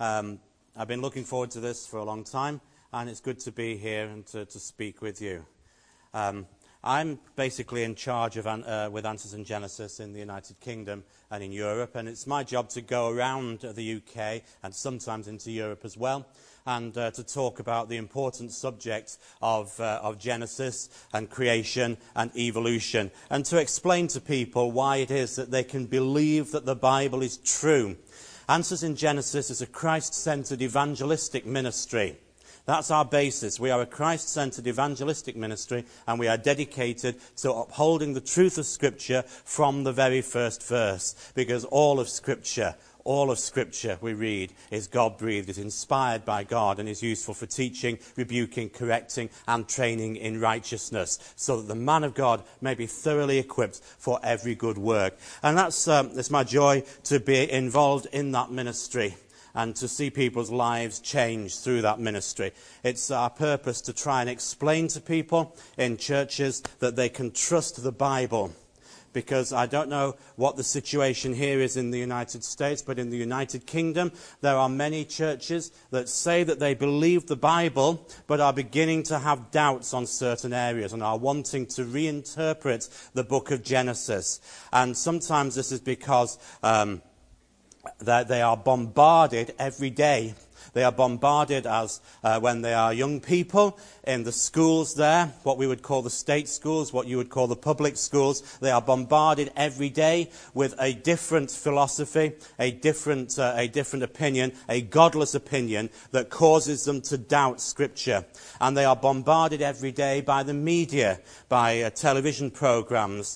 I've been looking forward to this for a long time, and it's good to be here and to speak with you. I'm basically in charge of with Answers in Genesis in the United Kingdom and in Europe, and it's my job to go around the UK and sometimes into Europe as well, and to talk about the important subject of Genesis and creation and evolution, and to explain to people why it is that they can believe that the Bible is true. Answers in Genesis is a Christ-centered evangelistic ministry. That's our basis. We are a Christ-centered evangelistic ministry, and we are dedicated to upholding the truth of Scripture from the very first verse, because all of Scripture we read is God-breathed, is inspired by God, and is useful for teaching, rebuking, correcting, and training in righteousness, so that the man of God may be thoroughly equipped for every good work. And it's my joy to be involved in that ministry and to see people's lives change through that ministry. It's our purpose to try and explain to people in churches that they can trust the Bible. Because I don't know what the situation here is in the United States, but in the United Kingdom, there are many churches that say that they believe the Bible, but are beginning to have doubts on certain areas and are wanting to reinterpret the book of Genesis. And sometimes this is because that they are bombarded every day. They are bombarded as when they are young people in the schools there, what we would call the state schools, what you would call the public schools. They are bombarded every day with a different philosophy, a different opinion, a godless opinion that causes them to doubt Scripture. And they are bombarded every day by the media, by television programs,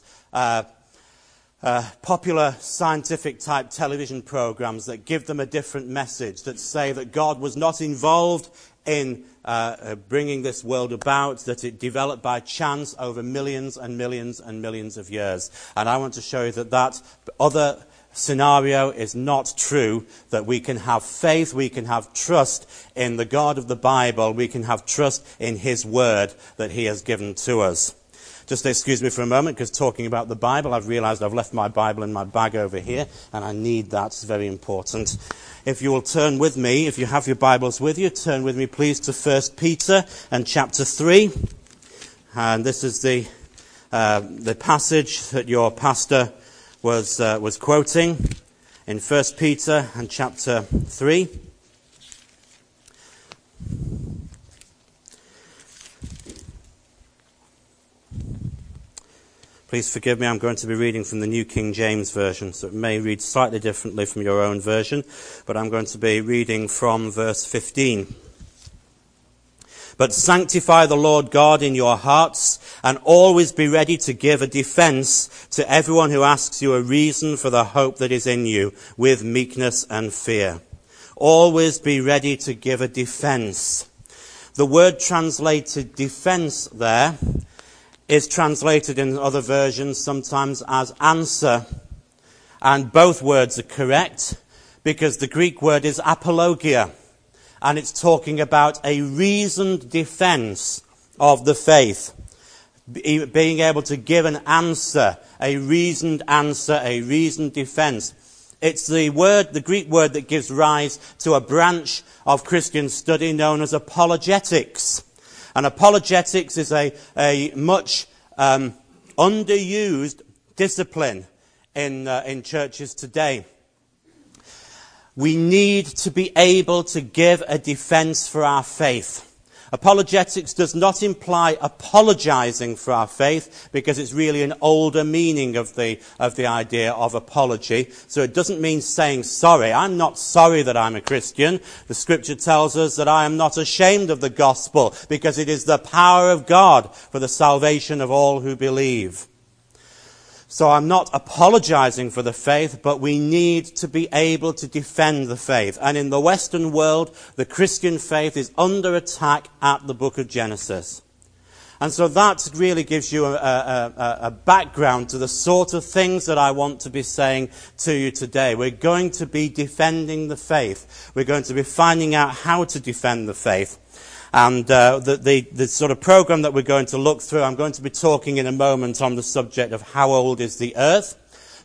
popular scientific type television programs that give them a different message, that say that God was not involved in bringing this world about, that it developed by chance over millions and millions and millions of years. And I want to show you that other scenario is not true, that we can have faith, we can have trust in the God of the Bible, we can have trust in His Word that He has given to us. Just excuse me for a moment, because talking about the Bible, I've realized I've left my Bible in my bag over here, and I need that. It's very important. If you will turn with me, if you have your Bibles with you, turn with me please to 1 Peter and chapter 3. And this is the passage that your pastor was quoting in 1 Peter and chapter 3. Please forgive me, I'm going to be reading from the New King James Version, so it may read slightly differently from your own version, but I'm going to be reading from verse 15. But sanctify the Lord God in your hearts, and always be ready to give a defense to everyone who asks you a reason for the hope that is in you, with meekness and fear. Always be ready to give a defense. The word translated defense there is translated in other versions sometimes as answer. And both words are correct, because the Greek word is apologia. And it's talking about a reasoned defense of the faith. Being able to give an answer, a reasoned defense. It's the Greek word that gives rise to a branch of Christian study known as apologetics. And apologetics is a much underused discipline in churches today. We need to be able to give a defense for our faith. Apologetics does not imply apologizing for our faith, because it's really an older meaning of the idea of apology. So it doesn't mean saying sorry. I'm not sorry that I'm a Christian. The Scripture tells us that I am not ashamed of the gospel, because it is the power of God for the salvation of all who believe. So I'm not apologizing for the faith, but we need to be able to defend the faith. And in the Western world, the Christian faith is under attack at the book of Genesis. And so that really gives you a background to the sort of things that I want to be saying to you today. We're going to be defending the faith. We're going to be finding out how to defend the faith. And the sort of program that we're going to look through, I'm going to be talking in a moment on the subject of how old is the earth.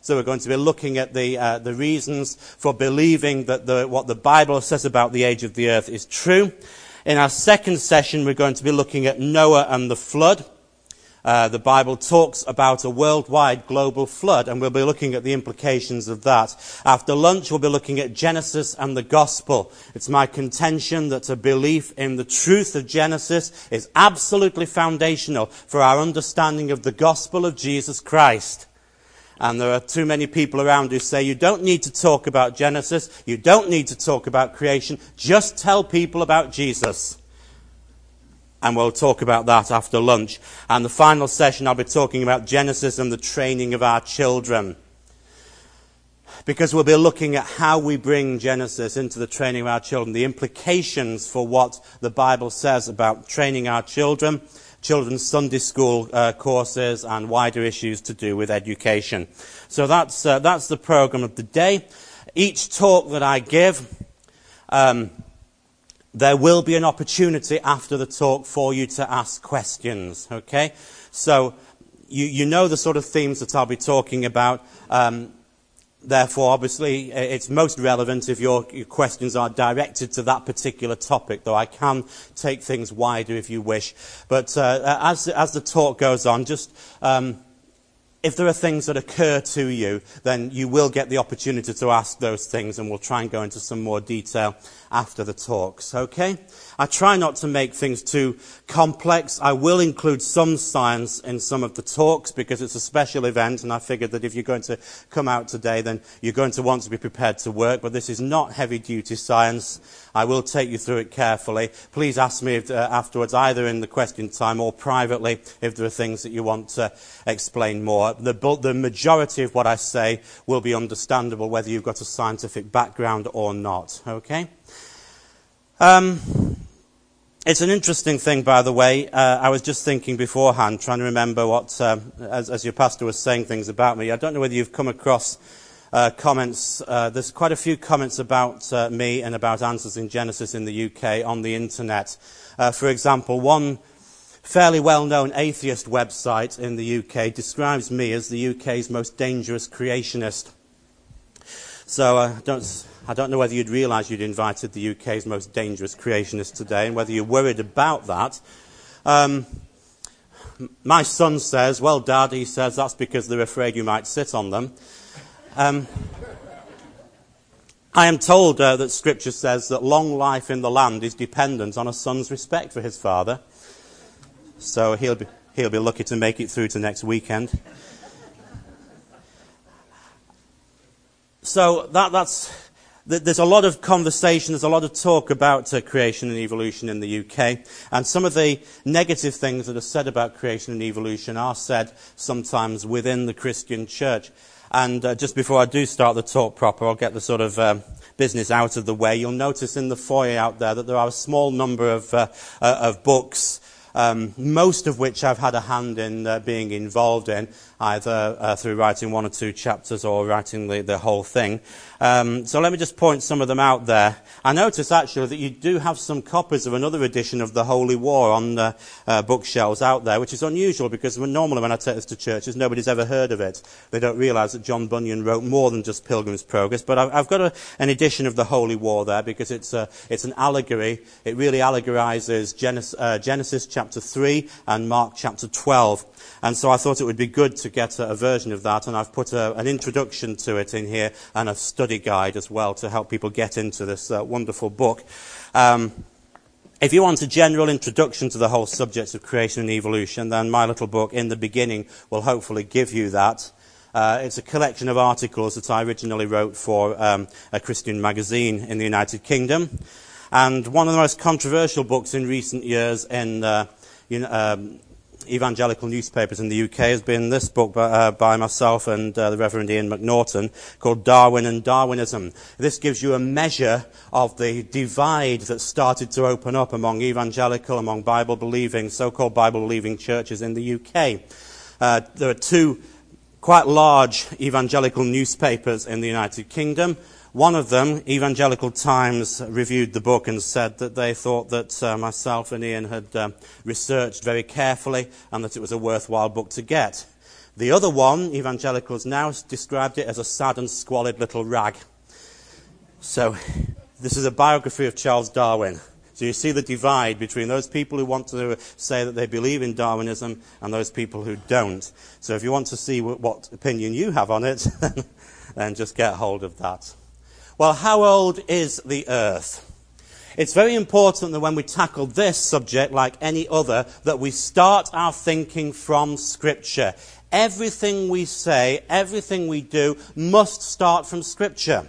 So we're going to be looking at the reasons for believing that what the Bible says about the age of the earth is true. In our second session, we're going to be looking at Noah and the flood. The Bible talks about a worldwide global flood, and we'll be looking at the implications of that. After lunch, we'll be looking at Genesis and the gospel. It's my contention that a belief in the truth of Genesis is absolutely foundational for our understanding of the gospel of Jesus Christ. And there are too many people around who say, you don't need to talk about Genesis, you don't need to talk about creation, just tell people about Jesus. And we'll talk about that after lunch. And the final session, I'll be talking about Genesis and the training of our children. Because we'll be looking at how we bring Genesis into the training of our children, the implications for what the Bible says about training our children, children's Sunday school courses, and wider issues to do with education. So that's the program of the day. Each talk that I give, there will be an opportunity after the talk for you to ask questions, okay? So you know the sort of themes that I'll be talking about. Therefore, obviously, it's most relevant if your questions are directed to that particular topic, though I can take things wider if you wish. But as the talk goes on, just if there are things that occur to you, then you will get the opportunity to ask those things, and we'll try and go into some more detail after the talks, okay? I try not to make things too complex. I will include some science in some of the talks because it's a special event, and I figured that if you're going to come out today, then you're going to want to be prepared to work, but this is not heavy-duty science. I will take you through it carefully. Please ask me afterwards, either in the question time or privately, if there are things that you want to explain more. The majority of what I say will be understandable whether you've got a scientific background or not, okay? It's an interesting thing, by the way. I was just thinking beforehand, trying to remember what, as your pastor was saying things about me. I don't know whether you've come across comments. There's quite a few comments about me and about Answers in Genesis in the UK on the internet. For example, one fairly well-known atheist website in the UK describes me as the UK's most dangerous creationist. So I don't know whether you'd realise you'd invited the UK's most dangerous creationist today, and whether you're worried about that. My son says, well, Dad, he says, that's because they're afraid you might sit on them. I am told that Scripture says that long life in the land is dependent on a son's respect for his father. So he'll be lucky to make it through to next weekend. So there's a lot of conversation, there's a lot of talk about creation and evolution in the UK, and some of the negative things that are said about creation and evolution are said sometimes within the Christian church. And just before I do start the talk proper, I'll get the sort of business out of the way. You'll notice in the foyer out there that there are a small number of books, most of which I've had a hand in being involved in, either through writing one or two chapters or writing the whole thing. So let me just point some of them out there. I notice actually that you do have some copies of another edition of The Holy War on bookshelves out there, which is unusual because normally when I take this to churches, nobody's ever heard of it. They don't realise that John Bunyan wrote more than just Pilgrim's Progress. But I've got an edition of The Holy War there because it's an allegory. It really allegorises Genesis chapter 3 and Mark chapter 12. And so I thought it would be good to get a version of that, and I've put an introduction to it in here and a study guide as well to help people get into this wonderful book. If you want a general introduction to the whole subject of creation and evolution, then my little book, In the Beginning, will hopefully give you that. It's a collection of articles that I originally wrote for a Christian magazine in the United Kingdom. And one of the most controversial books in recent years in evangelical newspapers in the UK has been this book by myself and the Reverend Ian McNaughton called Darwin and Darwinism. This gives you a measure of the divide that started to open up among among Bible-believing, so-called Bible-believing churches in the UK. There are two quite large evangelical newspapers in the United Kingdom. One of them, Evangelical Times, reviewed the book and said that they thought that myself and Ian had researched very carefully and that it was a worthwhile book to get. The other one, evangelicals now described it as a sad and squalid little rag. So this is a biography of Charles Darwin. So you see the divide between those people who want to say that they believe in Darwinism and those people who don't. So if you want to see what opinion you have on it, then just get hold of that. Well, how old is the earth? It's very important that when we tackle this subject, like any other, that we start our thinking from Scripture. Everything we say, everything we do, must start from Scripture.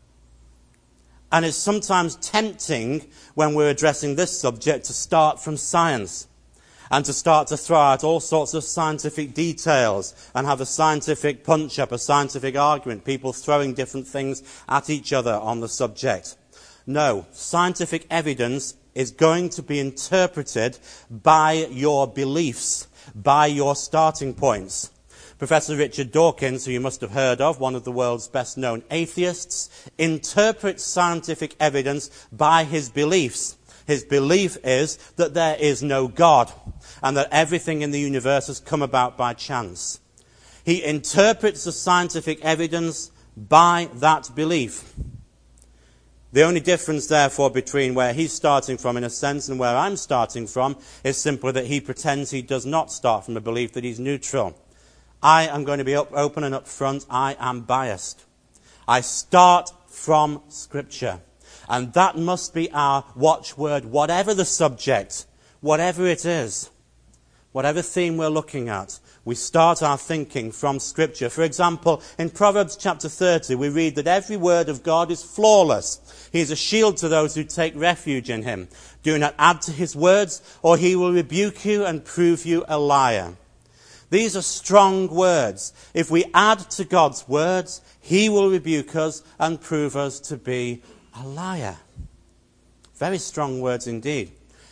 And it's sometimes tempting when we're addressing this subject to start from science and to start to throw out all sorts of scientific details and have a scientific punch-up, a scientific argument, people throwing different things at each other on the subject. No, scientific evidence is going to be interpreted by your beliefs, by your starting points. Professor Richard Dawkins, who you must have heard of, one of the world's best-known atheists, interprets scientific evidence by his beliefs. His belief is that there is no God and that everything in the universe has come about by chance. He interprets the scientific evidence by that belief. The only difference, therefore, between where he's starting from, in a sense, and where I'm starting from, is simply that he pretends he does not start from a belief, that he's neutral. I am going to be open and up front. I am biased. I start from Scripture. And that must be our watchword, whatever the subject, whatever it is, whatever theme we're looking at. We start our thinking from Scripture. For example, in Proverbs chapter 30, we read that every word of God is flawless. He is a shield to those who take refuge in him. Do not add to his words, or he will rebuke you and prove you a liar. These are strong words. If we add to God's words, he will rebuke us and prove us to be a liar. Very strong words indeed.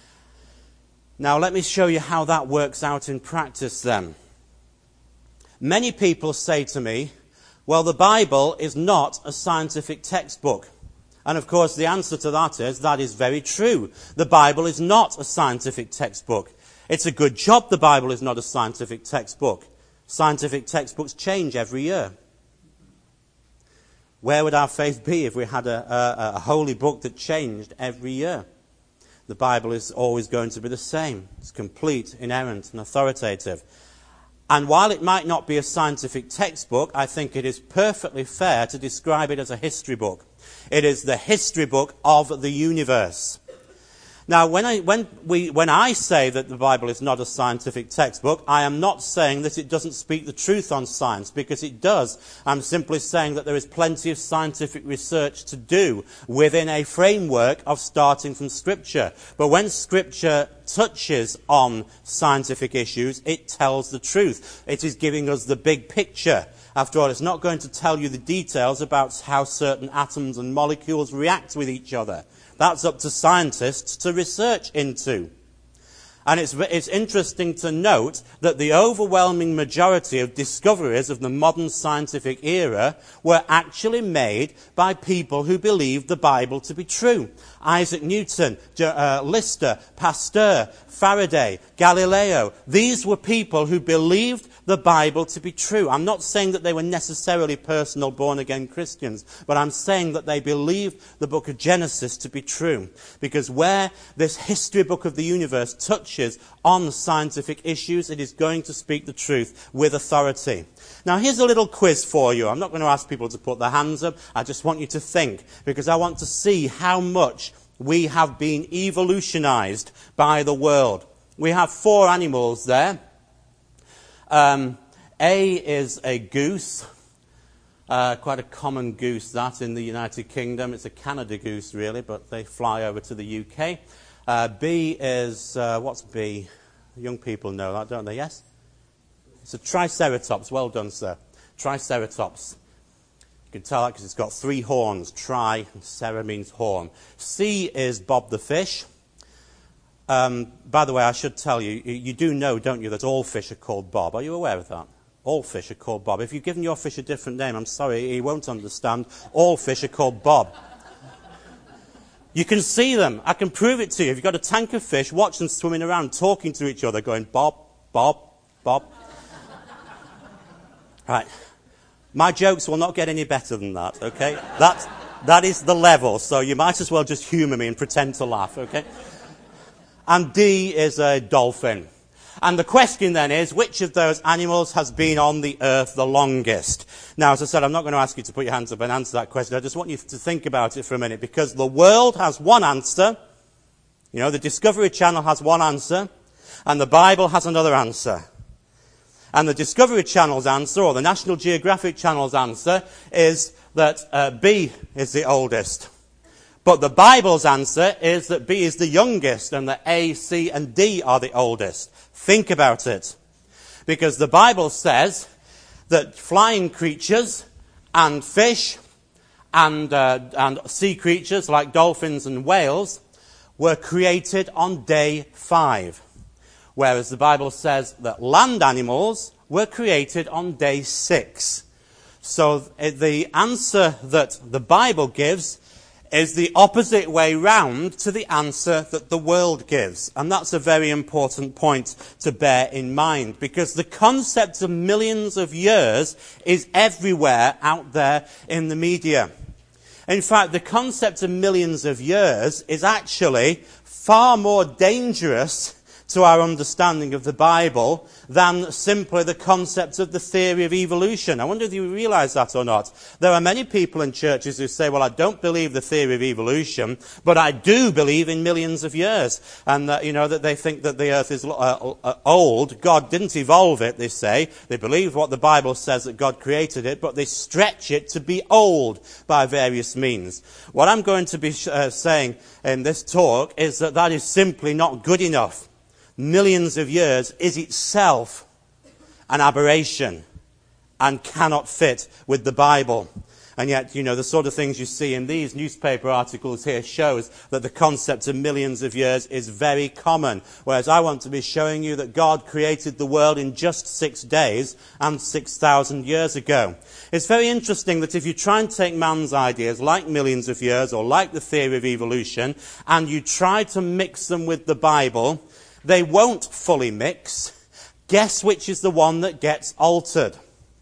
Now let me show you how that works out in practice then. Many people say to me, well, the Bible is not a scientific textbook. And of course the answer to that is very true. The Bible is not a scientific textbook. It's a good job the Bible is not a scientific textbook. Scientific textbooks change every year. Where would our faith be if we had a holy book that changed every year? The Bible is always going to be the same. It's complete, inerrant, and authoritative. And while it might not be a scientific textbook, I think it is perfectly fair to describe it as a history book. It is the history book of the universe. Now, when I say that the Bible is not a scientific textbook, I am not saying that it doesn't speak the truth on science, because it does. I'm simply saying that there is plenty of scientific research to do within a framework of starting from Scripture. But when Scripture touches on scientific issues, it tells the truth. It is giving us the big picture. After all, it's not going to tell you the details about how certain atoms and molecules react with each other. That's up to scientists to research into. And it's interesting to note that the overwhelming majority of discoveries of the modern scientific era were actually made by people who believed the Bible to be true. Isaac Newton, Lister, Pasteur, Faraday, Galileo. These were people who believed the Bible to be true. I'm not saying that they were necessarily personal born-again Christians, but I'm saying that they believed the book of Genesis to be true. Because where this history book of the universe touches on scientific issues, it is going to speak the truth with authority. Now here's a little quiz for you. I'm not going to ask people to put their hands up. I just want you to think, because I want to see how much we have been evolutionized by the world. We have 4 animals there. A is a goose, quite a common goose that in the United Kingdom. It's a Canada goose really, but they fly over to the UK. B is, what's B? Young people know that, don't they? Yes? It's a triceratops. Well done, sir. Triceratops. You can tell that because it's got 3 horns. Tri, and Sarah means horn. C is Bob the fish. By the way, I should tell you, you do know, don't you, that all fish are called Bob. Are you aware of that? All fish are called Bob. If you've given your fish a different name, I'm sorry, he won't understand. All fish are called Bob. You can see them. I can prove it to you. If you've got a tank of fish, watch them swimming around, talking to each other, going Bob, Bob, Bob. Right. My jokes will not get any better than that, okay? That is the level, so you might as well just humour me and pretend to laugh, okay? And D is a dolphin. And the question then is, which of those animals has been on the earth the longest? Now, as I said, I'm not going to ask you to put your hands up and answer that question. I just want you to think about it for a minute, because the world has one answer. You know, the Discovery Channel has one answer, and the Bible has another answer. And the Discovery Channel's answer, or the National Geographic Channel's answer, is that B is the oldest. But the Bible's answer is that B is the youngest, and that A, C, and D are the oldest. Think about it. Because the Bible says that flying creatures and fish and sea creatures like dolphins and whales were created on day 5. Whereas the Bible says that land animals were created on day 6. So the answer that the Bible gives is the opposite way round to the answer that the world gives. And that's a very important point to bear in mind, because the concept of millions of years is everywhere out there in the media. In fact, the concept of millions of years is actually far more dangerous to our understanding of the Bible than simply the concept of the theory of evolution. I wonder if you realise that or not. There are many people in churches who say, well, I don't believe the theory of evolution, but I do believe in millions of years. And that they think that the earth is old. God didn't evolve it, they say. They believe what the Bible says, that God created it, but they stretch it to be old by various means. What I'm going to be saying in this talk is that is simply not good enough. Millions of years is itself an aberration and cannot fit with the Bible. And yet, the sort of things you see in these newspaper articles here shows that the concept of millions of years is very common. Whereas I want to be showing you that God created the world in just 6 days and 6,000 years ago. It's very interesting that if you try and take man's ideas like millions of years or like the theory of evolution and you try to mix them with the Bible, they won't fully mix. Guess which is the one that gets altered?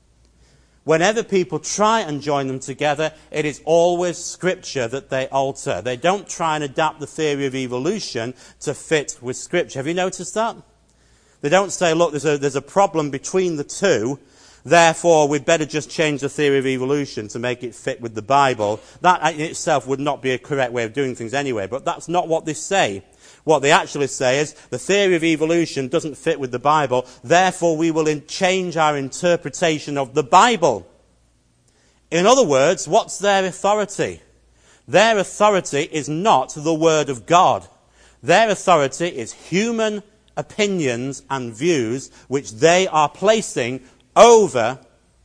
Whenever people try and join them together, it is always Scripture that they alter. They don't try and adapt the theory of evolution to fit with Scripture. Have you noticed that? They don't say, look, there's a problem between the two, therefore we'd better just change the theory of evolution to make it fit with the Bible. That in itself would not be a correct way of doing things anyway, but that's not what they say. What they actually say is, the theory of evolution doesn't fit with the Bible, therefore we will change our interpretation of the Bible. In other words, what's their authority? Their authority is not the Word of God. Their authority is human opinions and views which they are placing over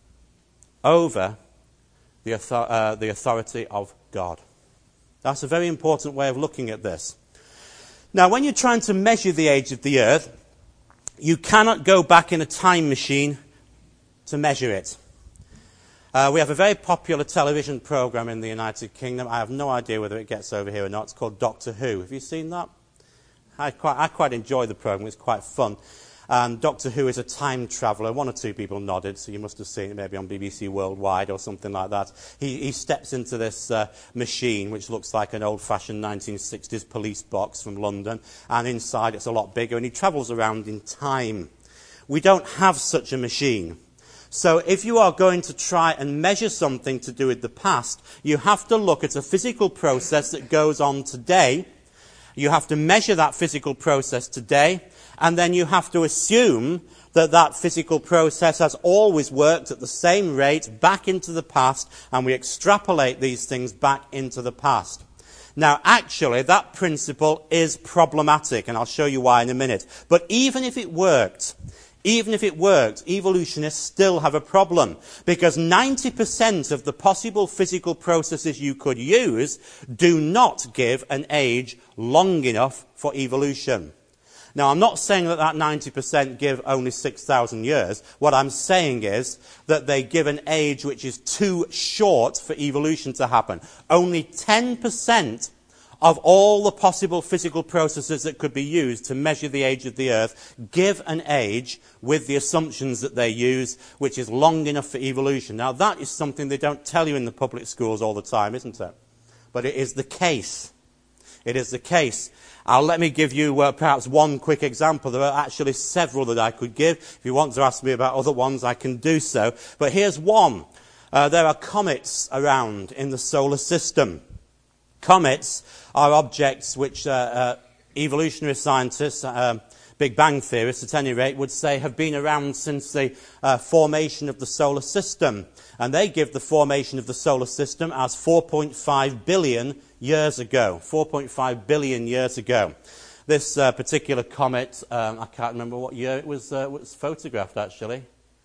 the authority of God. That's a very important way of looking at this. Now, when you're trying to measure the age of the earth, you cannot go back in a time machine to measure it. We have a very popular television program in the United Kingdom. I have no idea whether it gets over here or not. It's called Doctor Who. Have you seen that? I quite enjoy the program. It's quite fun. And Doctor Who is a time traveller. 1 or 2 people nodded, so you must have seen it maybe on BBC Worldwide or something like that. He steps into this machine, which looks like an old-fashioned 1960s police box from London, and inside it's a lot bigger, and he travels around in time. We don't have such a machine. So if you are going to try and measure something to do with the past, you have to look at a physical process that goes on today. You have to measure that physical process today, and then you have to assume that that physical process has always worked at the same rate back into the past, and we extrapolate these things back into the past. Now, actually, that principle is problematic, and I'll show you why in a minute. But even if it worked, evolutionists still have a problem, because 90% of the possible physical processes you could use do not give an age long enough for evolution. Now, I'm not saying that 90% give only 6,000 years. What I'm saying is that they give an age which is too short for evolution to happen. Only 10% of all the possible physical processes that could be used to measure the age of the Earth, give an age with the assumptions that they use, which is long enough for evolution. Now, that is something they don't tell you in the public schools all the time, isn't it? But it is the case. It is the case. Let me give you perhaps one quick example. There are actually several that I could give. If you want to ask me about other ones, I can do so. But here's one. There are comets around in the solar system. Comets are objects which evolutionary scientists, Big Bang theorists at any rate, would say have been around since the formation of the solar system. And they give the formation of the solar system as 4.5 billion years ago. 4.5 billion years ago. This particular comet, I can't remember what year it was photographed actually.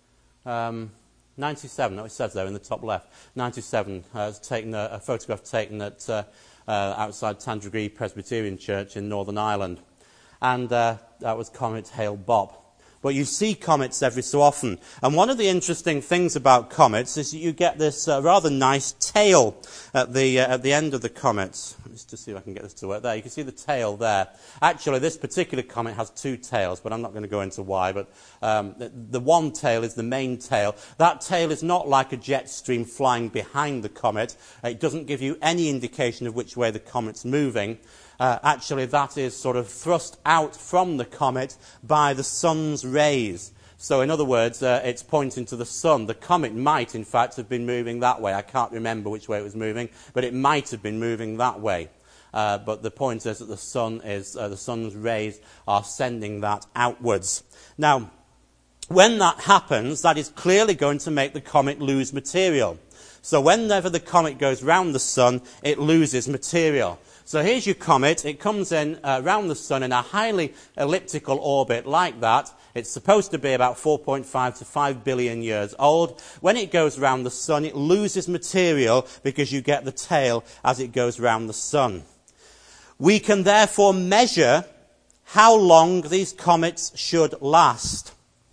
97, no, it says there in the top left. 97, taken a photograph taken at outside Tandragee Presbyterian Church in Northern Ireland. And that was Comet Hale-Bopp. But you see comets every so often. And one of the interesting things about comets is that you get this rather nice tail at the end of the comets. Let's just see if I can get this to work. There, you can see the tail there. Actually, this particular comet has two tails, but I'm not going to go into why. But the one tail is the main tail. That tail is not like a jet stream flying behind the comet. It doesn't give you any indication of which way the comet's moving. Actually, that is sort of thrust out from the comet by the sun's rays. So, in other words, it's pointing to the sun. The comet might, in fact, have been moving that way. I can't remember which way it was moving, but it might have been moving that way. But the point is that the sun's rays are sending that outwards. Now, when that happens, that is clearly going to make the comet lose material. So, whenever the comet goes round the sun, it loses material. So here's your comet. It comes in around the sun in a highly elliptical orbit like that. It's supposed to be about 4.5 to 5 billion years old. When it goes round the sun, it loses material because you get the tail as it goes round the sun. We can therefore measure how long these comets should last.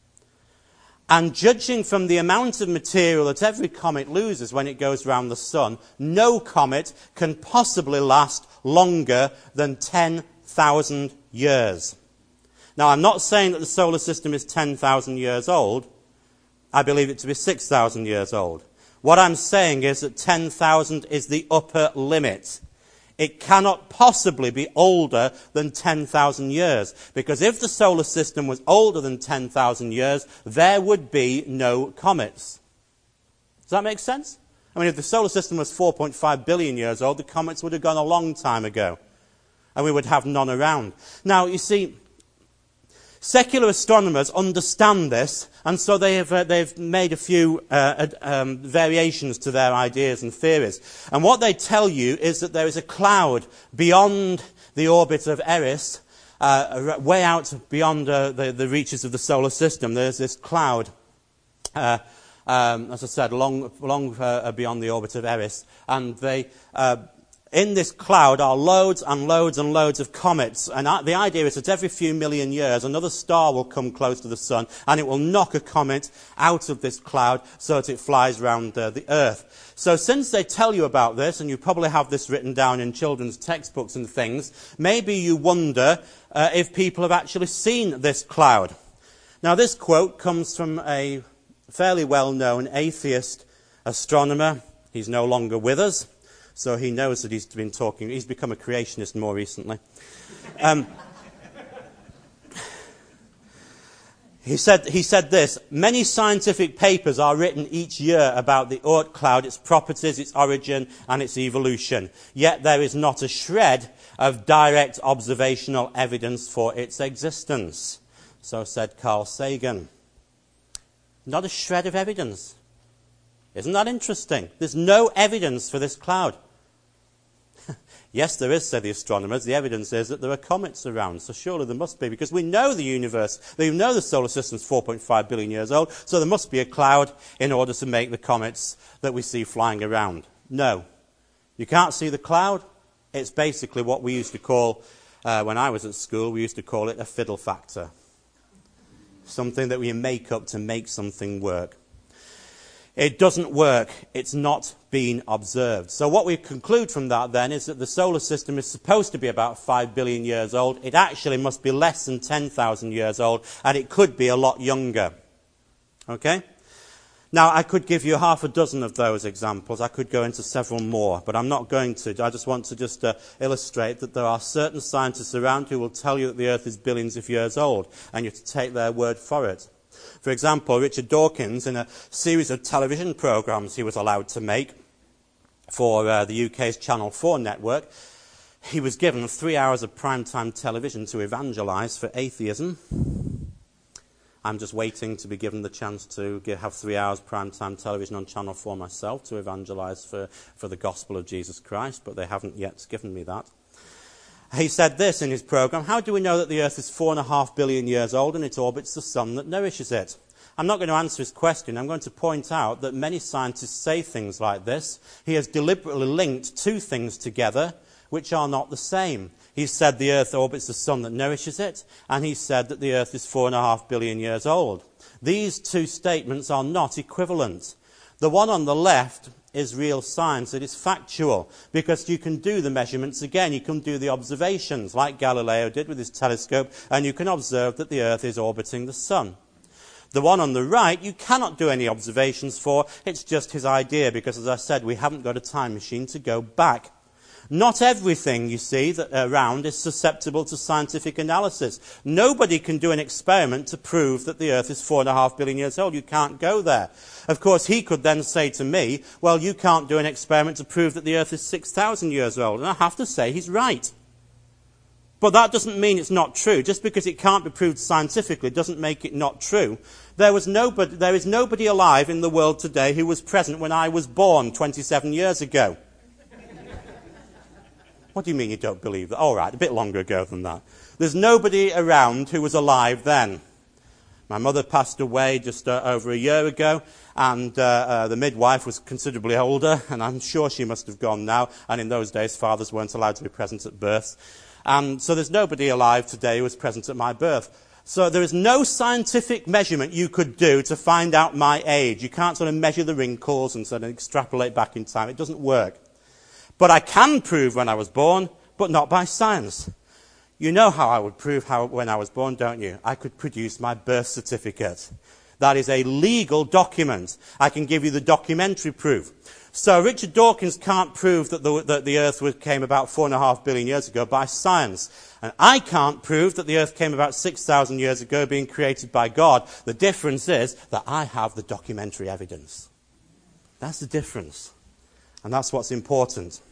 And judging from the amount of material that every comet loses when it goes round the sun, no comet can possibly last longer than 10,000 years. Now, I'm not saying that the solar system is 10,000 years old. I believe it to be 6,000 years old. What I'm saying is that 10,000 is the upper limit. It cannot possibly be older than 10,000 years. Because if the solar system was older than 10,000 years, there would be no comets. Does that make sense? I mean, if the solar system was 4.5 billion years old, the comets would have gone a long time ago. And we would have none around. Now, you see, secular astronomers understand this, and so they've made a few variations to their ideas and theories. And what they tell you is that there is a cloud beyond the orbit of Eris, way out beyond the reaches of the solar system. There's this cloud, as I said, long beyond the orbit of Eris, and in this cloud are loads and loads and loads of comets. And the idea is that every few million years, another star will come close to the sun, and it will knock a comet out of this cloud so that it flies round the Earth. So since they tell you about this, and you probably have this written down in children's textbooks and things, maybe you wonder if people have actually seen this cloud. Now, this quote comes from a fairly well-known atheist astronomer. He's no longer with us. So he knows that he's become a creationist more recently. He said this: many scientific papers are written each year about the Oort cloud, its properties, its origin, and its evolution. Yet there is not a shred of direct observational evidence for its existence. So said Carl Sagan. Not a shred of evidence. Isn't that interesting? There's no evidence for this cloud. Yes, there is, say the astronomers. The evidence is that there are comets around, so surely there must be, because we know the universe, we know the solar system is 4.5 billion years old, so there must be a cloud in order to make the comets that we see flying around. No. You can't see the cloud. It's basically what we used to call, when I was at school, we used to call it a fiddle factor. Something that we make up to make something work. It doesn't work. It's not been observed. So what we conclude from that then is that the solar system is supposed to be about 5 billion years old. It actually must be less than 10,000 years old, and it could be a lot younger. Okay? Now, I could give you half a dozen of those examples. I could go into several more, but I'm not going to. I just want to illustrate that there are certain scientists around who will tell you that the Earth is billions of years old, and you have to take their word for it. For example, Richard Dawkins, in a series of television programmes he was allowed to make for the UK's Channel 4 network, he was given 3 hours of primetime television to evangelise for atheism. I'm just waiting to be given the chance to have 3 hours primetime television on Channel 4 myself to evangelise for the gospel of Jesus Christ, but they haven't yet given me that. He said this in his programme: how do we know that the Earth is 4.5 billion years old and it orbits the sun that nourishes it? I'm not going to answer his question. I'm going to point out that many scientists say things like this. He has deliberately linked two things together which are not the same. He said the Earth orbits the sun that nourishes it, and he said that the Earth is 4.5 billion years old. These two statements are not equivalent. The one on the left is real science. It is factual, because you can do the measurements again. You can do the observations, like Galileo did with his telescope, and you can observe that the Earth is orbiting the sun. The one on the right, you cannot do any observations for. It's just his idea, because, as I said, we haven't got a time machine to go back. Not everything, you see, that around is susceptible to scientific analysis. Nobody can do an experiment to prove that the Earth is 4.5 billion years old. You can't go there. Of course, he could then say to me, well, you can't do an experiment to prove that the Earth is 6,000 years old. And I have to say he's right. But that doesn't mean it's not true. Just because it can't be proved scientifically doesn't make it not true. There is nobody alive in the world today who was present when I was born 27 years ago. What do you mean you don't believe that? All right, a bit longer ago than that. There's nobody around who was alive then. My mother passed away just over a year ago, and the midwife was considerably older, and I'm sure she must have gone now. And in those days, fathers weren't allowed to be present at birth. So there's nobody alive today who was present at my birth. So there is no scientific measurement you could do to find out my age. You can't sort of measure the wrinkles and sort of extrapolate back in time. It doesn't work. But I can prove when I was born, but not by science. You know how I would prove when I was born, don't you? I could produce my birth certificate. That is a legal document. I can give you the documentary proof. So Richard Dawkins can't prove that the Earth came about 4.5 billion years ago by science. And I can't prove that the Earth came about 6,000 years ago being created by God. The difference is that I have the documentary evidence. That's the difference. And that's what's important.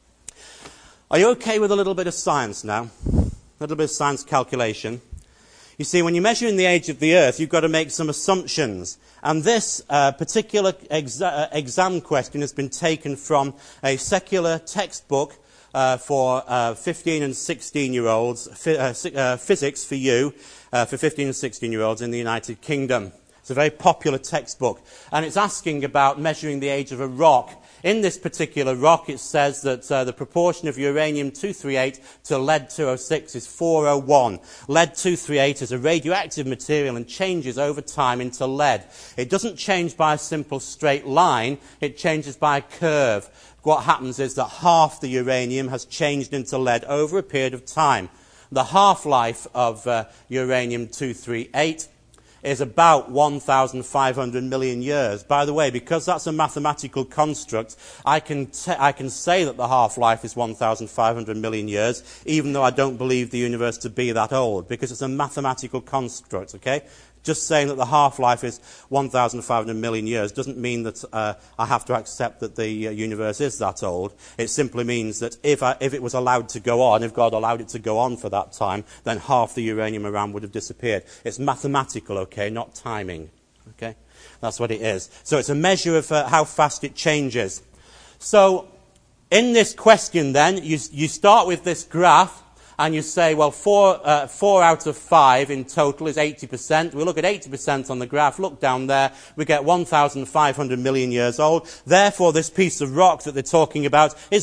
Are you okay with a little bit of science now? A little bit of science calculation. You see, when you're measuring the age of the Earth, you've got to make some assumptions. And this particular exam question has been taken from a secular textbook for 15 and 16-year-olds, Physics for You, for 15 and 16-year-olds in the United Kingdom. It's a very popular textbook. And it's asking about measuring the age of a rock. In this particular rock, it says that the proportion of uranium-238 to lead-206 is 401. Lead-238 is a radioactive material and changes over time into lead. It doesn't change by a simple straight line. It changes by a curve. What happens is that half the uranium has changed into lead over a period of time. The half-life of uranium-238 is about 1,500 million years. By the way, because that's a mathematical construct, I can say that the half-life is 1,500 million years, even though I don't believe the universe to be that old, because it's a mathematical construct, okay? Just saying that the half-life is 1,500 million years doesn't mean that I have to accept that the universe is that old. It simply means that if it was allowed to go on, if God allowed it to go on for that time, then half the uranium around would have disappeared. It's mathematical, okay, not timing. Okay? That's what it is. So it's a measure of how fast it changes. So in this question then, you start with this graph, and you say, well, 4 out of 5 in total is 80%. We look at 80% on the graph, look down there, we get 1,500 million years old. Therefore, this piece of rock that they're talking about is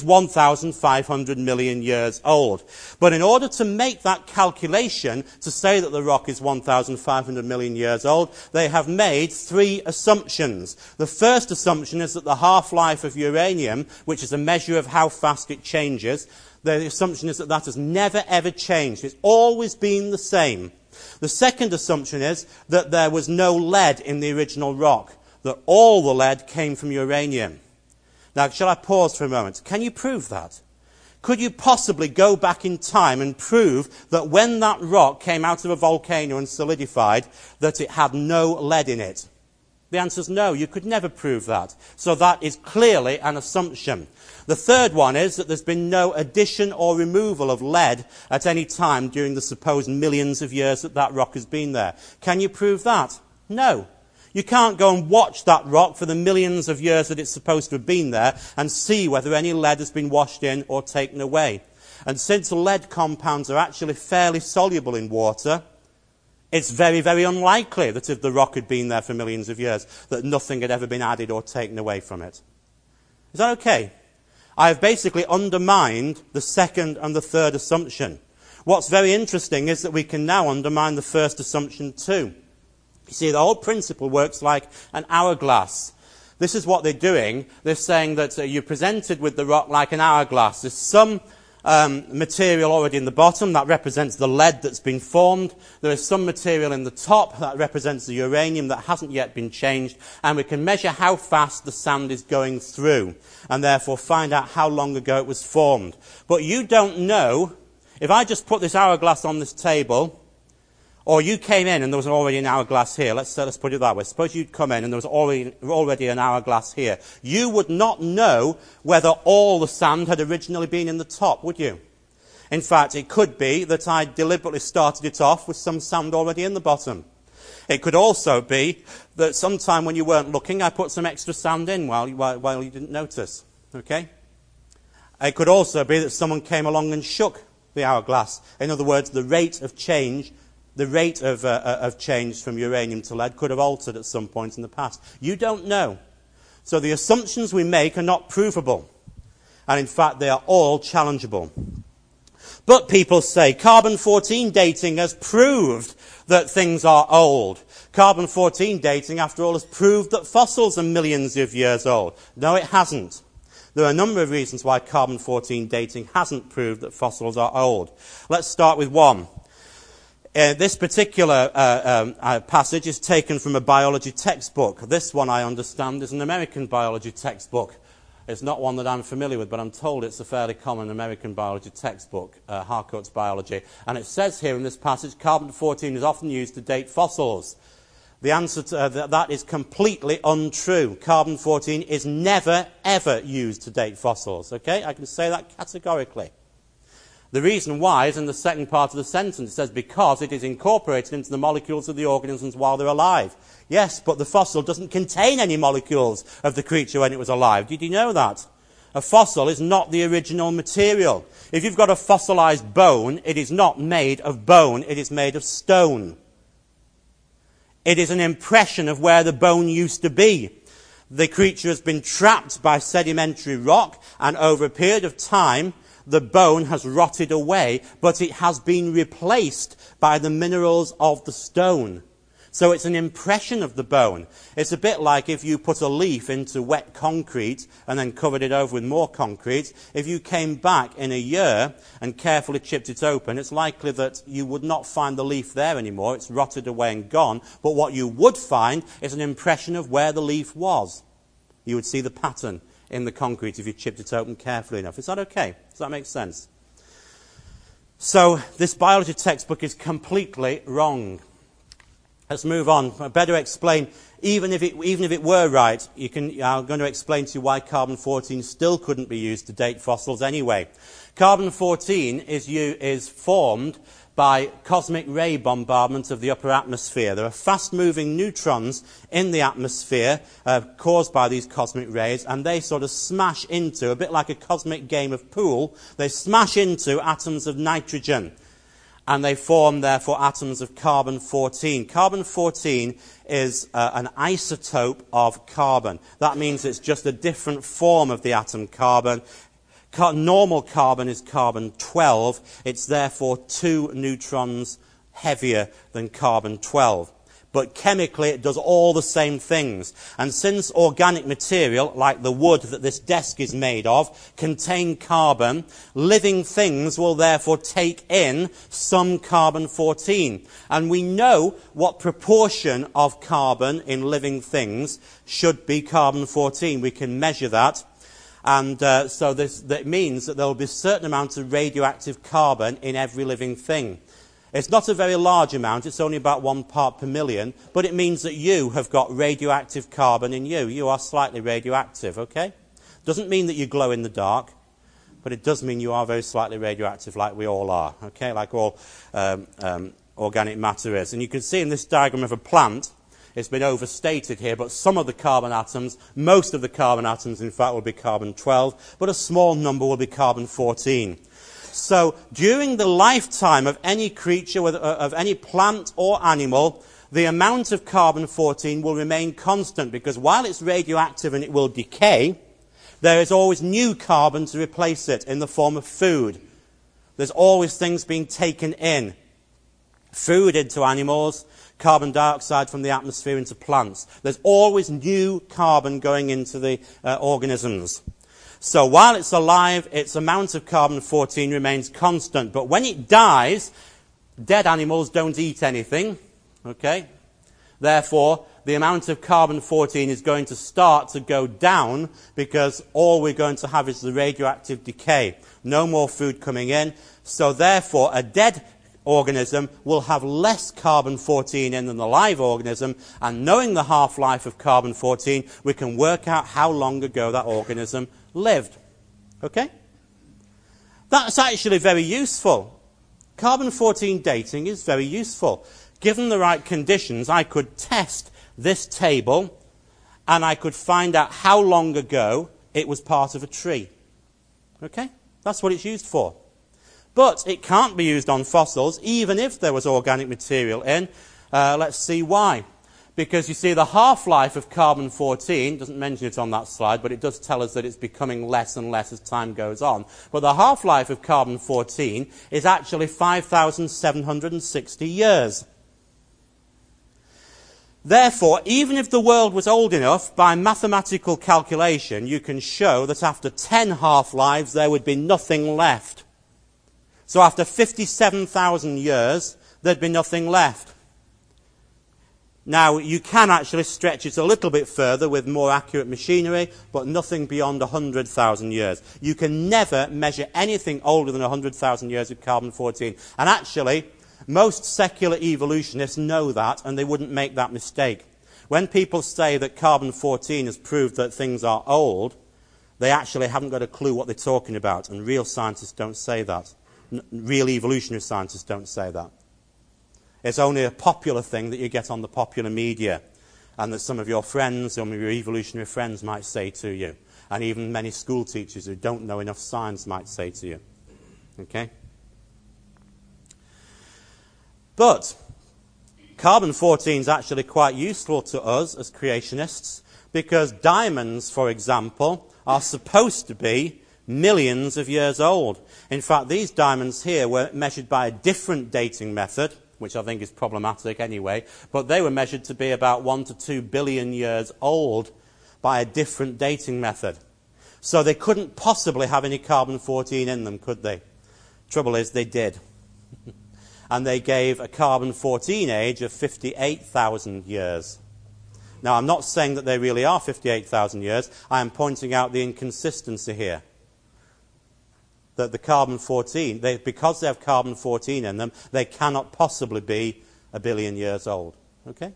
1,500 million years old. But in order to make that calculation, to say that the rock is 1,500 million years old, they have made 3 assumptions. The first assumption is that the half-life of uranium, which is a measure of how fast it changes, the assumption is that that has never ever changed. It's always been the same. The second assumption is that there was no lead in the original rock, that all the lead came from uranium. Now, shall I pause for a moment? Can you prove that? Could you possibly go back in time and prove that when that rock came out of a volcano and solidified, that it had no lead in it? The answer is no, you could never prove that. So that is clearly an assumption. The third one is that there's been no addition or removal of lead at any time during the supposed millions of years that that rock has been there. Can you prove that? No. You can't go and watch that rock for the millions of years that it's supposed to have been there and see whether any lead has been washed in or taken away. And since lead compounds are actually fairly soluble in water, it's very, very unlikely that if the rock had been there for millions of years, that nothing had ever been added or taken away from it. Is that okay? I have basically undermined the second and the third assumption. What's very interesting is that we can now undermine the first assumption too. You see, the whole principle works like an hourglass. This is what they're doing. They're saying that you're presented with the rock like an hourglass. There's some material already in the bottom that represents the lead that's been formed. There is some material in the top that represents the uranium that hasn't yet been changed, and we can measure how fast the sand is going through and therefore find out how long ago it was formed. But you don't know, if I just put this hourglass on this table, or you came in and there was already an hourglass here. Let's put it that way. Suppose you'd come in and there was already an hourglass here. You would not know whether all the sand had originally been in the top, would you? In fact, it could be that I deliberately started it off with some sand already in the bottom. It could also be that sometime when you weren't looking, I put some extra sand in while you didn't notice. Okay? It could also be that someone came along and shook the hourglass. In other words, the rate of change from uranium to lead could have altered at some point in the past. You don't know. So the assumptions we make are not provable. And in fact, they are all challengeable. But people say carbon-14 dating has proved that things are old. Carbon-14 dating, after all, has proved that fossils are millions of years old. No, it hasn't. There are a number of reasons why carbon-14 dating hasn't proved that fossils are old. Let's start with one. This particular passage is taken from a biology textbook. This one, I understand, is an American biology textbook. It's not one that I'm familiar with, but I'm told it's a fairly common American biology textbook, Harcourt's Biology. And it says here in this passage, carbon-14 is often used to date fossils. The answer to that is completely untrue. Carbon-14 is never, ever used to date fossils. Okay? I can say that categorically. The reason why is in the second part of the sentence. It says, because it is incorporated into the molecules of the organisms while they're alive. Yes, but the fossil doesn't contain any molecules of the creature when it was alive. Did you know that? A fossil is not the original material. If you've got a fossilized bone, it is not made of bone, it is made of stone. It is an impression of where the bone used to be. The creature has been trapped by sedimentary rock, and over a period of time, the bone has rotted away, but it has been replaced by the minerals of the stone. So it's an impression of the bone. It's a bit like if you put a leaf into wet concrete and then covered it over with more concrete. If you came back in a year and carefully chipped it open, it's likely that you would not find the leaf there anymore. It's rotted away and gone. But what you would find is an impression of where the leaf was. You would see the pattern in the concrete if you chipped it open carefully enough. Is that okay? Does that make sense? So this biology textbook is completely wrong. Let's move on. I better explain, even if it were right, I'm going to explain to you why carbon-14 still couldn't be used to date fossils anyway. Carbon-14 is formed by cosmic ray bombardment of the upper atmosphere. There are fast-moving neutrons in the atmosphere caused by these cosmic rays, and they sort of smash into, a bit like a cosmic game of pool, they smash into atoms of nitrogen. And they form, therefore, atoms of carbon-14. Carbon-14 is an isotope of carbon. That means it's just a different form of the atom carbon. Normal carbon is carbon-12. It's therefore 2 neutrons heavier than carbon-12. But chemically, it does all the same things. And since organic material, like the wood that this desk is made of, contain carbon, living things will therefore take in some carbon-14. And we know what proportion of carbon in living things should be carbon-14. We can measure that. And so that means that there will be a certain amount of radioactive carbon in every living thing. It's not a very large amount, it's only about 1 part per million, but it means that you have got radioactive carbon in you. You are slightly radioactive, okay? Doesn't mean that you glow in the dark, but it does mean you are very slightly radioactive, like we all are, okay? Like all organic matter is. And you can see in this diagram of a plant, it's been overstated here, but some of the carbon atoms, most of the carbon atoms, in fact, will be carbon-12, but a small number will be carbon-14. So during the lifetime of any creature, of any plant or animal, the amount of carbon-14 will remain constant, because while it's radioactive and it will decay, there is always new carbon to replace it in the form of food. There's always things being taken in. Food into animals, carbon dioxide from the atmosphere into plants. There's always new carbon going into the organisms. So while it's alive, its amount of carbon-14 remains constant. But when it dies, dead animals don't eat anything. Okay? Therefore, the amount of carbon-14 is going to start to go down, because all we're going to have is the radioactive decay. No more food coming in. So therefore, a dead organism will have less carbon-14 in than the live organism, and knowing the half-life of carbon-14, we can work out how long ago that organism lived. Okay? That's actually very useful. Carbon-14 dating is very useful. Given the right conditions, I could test this table and I could find out how long ago it was part of a tree. Okay? That's what it's used for. But it can't be used on fossils, even if there was organic material in. Let's see why. Because you see, the half-life of carbon-14, doesn't mention it on that slide, but it does tell us that it's becoming less and less as time goes on. But the half-life of carbon-14 is actually 5,760 years. Therefore, even if the world was old enough, by mathematical calculation, you can show that after 10 half-lives there would be nothing left. So after 57,000 years, there'd be nothing left. Now, you can actually stretch it a little bit further with more accurate machinery, but nothing beyond 100,000 years. You can never measure anything older than 100,000 years with carbon-14. And actually, most secular evolutionists know that, and they wouldn't make that mistake. When people say that carbon-14 has proved that things are old, they actually haven't got a clue what they're talking about, and real scientists don't say that. Real evolutionary scientists don't say that. It's only a popular thing that you get on the popular media, and that some of your friends, some of your evolutionary friends might say to you, and even many school teachers who don't know enough science might say to you. Okay? But carbon-14 is actually quite useful to us as creationists, because diamonds, for example, are supposed to be millions of years old. In fact, these diamonds here were measured by a different dating method, which I think is problematic anyway, but they were measured to be about 1 to 2 billion years old by a different dating method. So they couldn't possibly have any carbon-14 in them, could they? Trouble is, they did. And they gave a carbon-14 age of 58,000 years. Now, I'm not saying that they really are 58,000 years. I am pointing out the inconsistency here. That the carbon-14, because they have carbon-14 in them, they cannot possibly be a billion years old. Okay?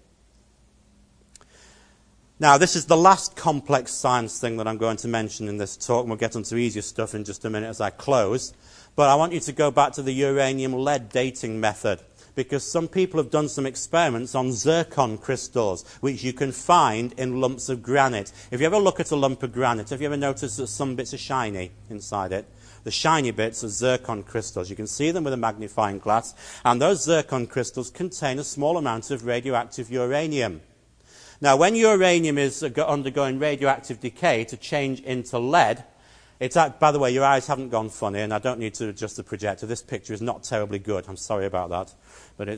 Now, this is the last complex science thing that I'm going to mention in this talk, and we'll get onto easier stuff in just a minute as I close. But I want you to go back to the uranium-lead dating method, because some people have done some experiments on zircon crystals, which you can find in lumps of granite. If you ever look at a lump of granite, have you ever noticed that some bits are shiny inside it? The shiny bits are zircon crystals. You can see them with a magnifying glass, and those zircon crystals contain a small amount of radioactive uranium. Now, when uranium is undergoing radioactive decay to change into lead, by the way, your eyes haven't gone funny, and I don't need to adjust the projector. This picture is not terribly good. I'm sorry about that. But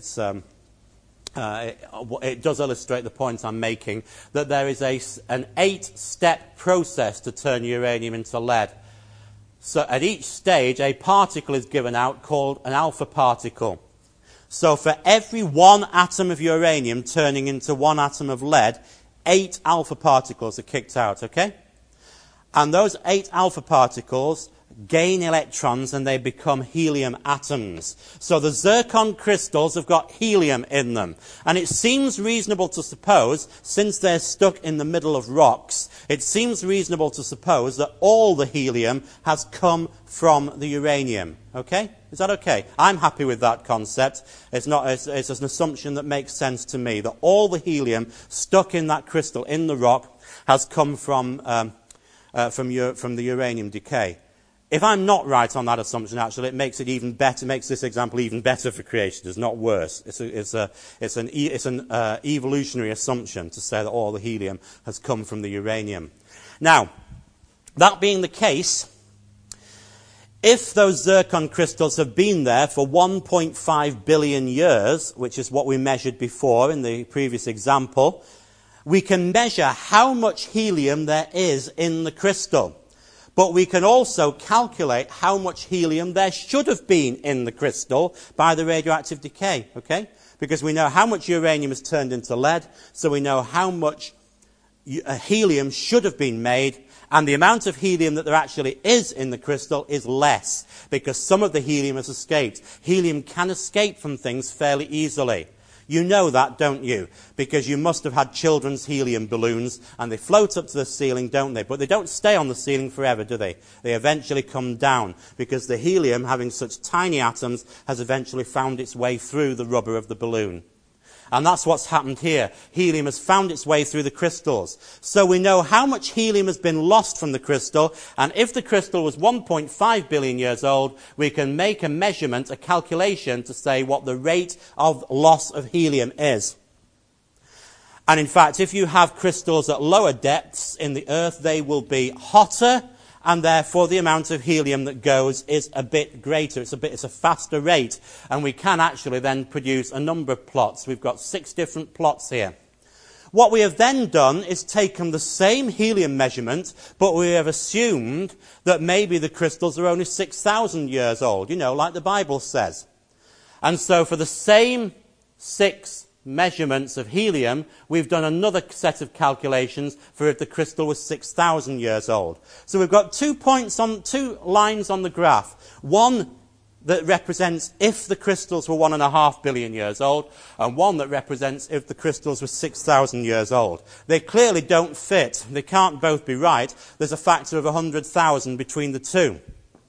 it does illustrate the point I'm making, that there is an 8-step process to turn uranium into lead. So at each stage, a particle is given out called an alpha particle. So for every 1 atom of uranium turning into 1 atom of lead, 8 alpha particles are kicked out, okay? And those 8 alpha particles gain electrons and they become helium atoms. So the zircon crystals have got helium in them. And it seems reasonable to suppose, since they're stuck in the middle of rocks, it seems reasonable to suppose that all the helium has come from the uranium. Okay? Is that okay? I'm happy with that concept. It's an assumption that makes sense to me, that all the helium stuck in that crystal, in the rock, has come from the uranium decay. If I'm not right on that assumption, actually, it makes it even better. It makes this example even better for creationists, not worse. It's an evolutionary assumption to say that all the helium has come from the uranium. Now, that being the case, if those zircon crystals have been there for 1.5 billion years, which is what we measured before in the previous example, we can measure how much helium there is in the crystal. But we can also calculate how much helium there should have been in the crystal by the radioactive decay, okay? Because we know how much uranium is turned into lead, so we know how much helium should have been made, and the amount of helium that there actually is in the crystal is less, because some of the helium has escaped. Helium can escape from things fairly easily. You know that, don't you? Because you must have had children's helium balloons, and they float up to the ceiling, don't they? But they don't stay on the ceiling forever, do they? They eventually come down, because the helium, having such tiny atoms, has eventually found its way through the rubber of the balloon. And that's what's happened here. Helium has found its way through the crystals. So we know how much helium has been lost from the crystal, and if the crystal was 1.5 billion years old, we can make a measurement, a calculation, to say what the rate of loss of helium is. And in fact, if you have crystals at lower depths in the Earth, they will be hotter, and therefore the amount of helium that goes is a bit greater. It's a faster rate, and we can actually then produce a number of plots. We've got 6 different plots here. What we have then done is taken the same helium measurement, but we have assumed that maybe the crystals are only 6,000 years old, like the Bible says. And so for the same 6 measurements of helium, we've done another set of calculations for if the crystal was 6,000 years old. So we've got 2 lines on the graph. One that represents if the crystals were 1.5 billion years old, and one that represents if the crystals were 6,000 years old. They clearly don't fit. They can't both be right. There's a factor of 100,000 between the two.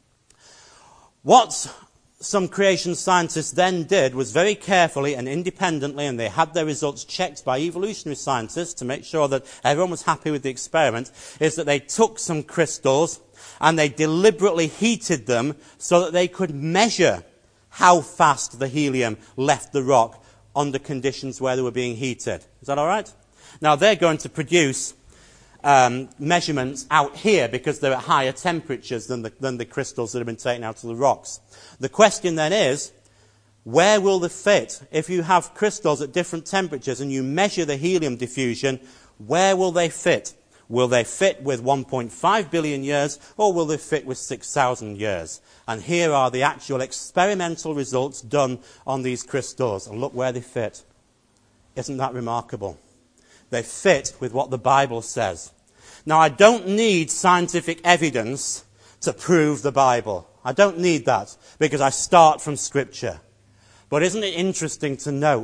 What some creation scientists then did was very carefully and independently, and they had their results checked by evolutionary scientists to make sure that everyone was happy with the experiment, is that they took some crystals and they deliberately heated them so that they could measure how fast the helium left the rock under conditions where they were being heated. Is that all right? Now, they're going to produce measurements out here because they're at higher temperatures than the crystals that have been taken out of the rocks. The question then is, where will they fit? If you have crystals at different temperatures and you measure the helium diffusion, where will they fit? Will they fit with 1.5 billion years, or will they fit with 6,000 years? And here are the actual experimental results done on these crystals. And look where they fit. Isn't that remarkable? They fit with what the Bible says. Now, I don't need scientific evidence to prove the Bible. I don't need that, because I start from Scripture. But isn't it interesting to note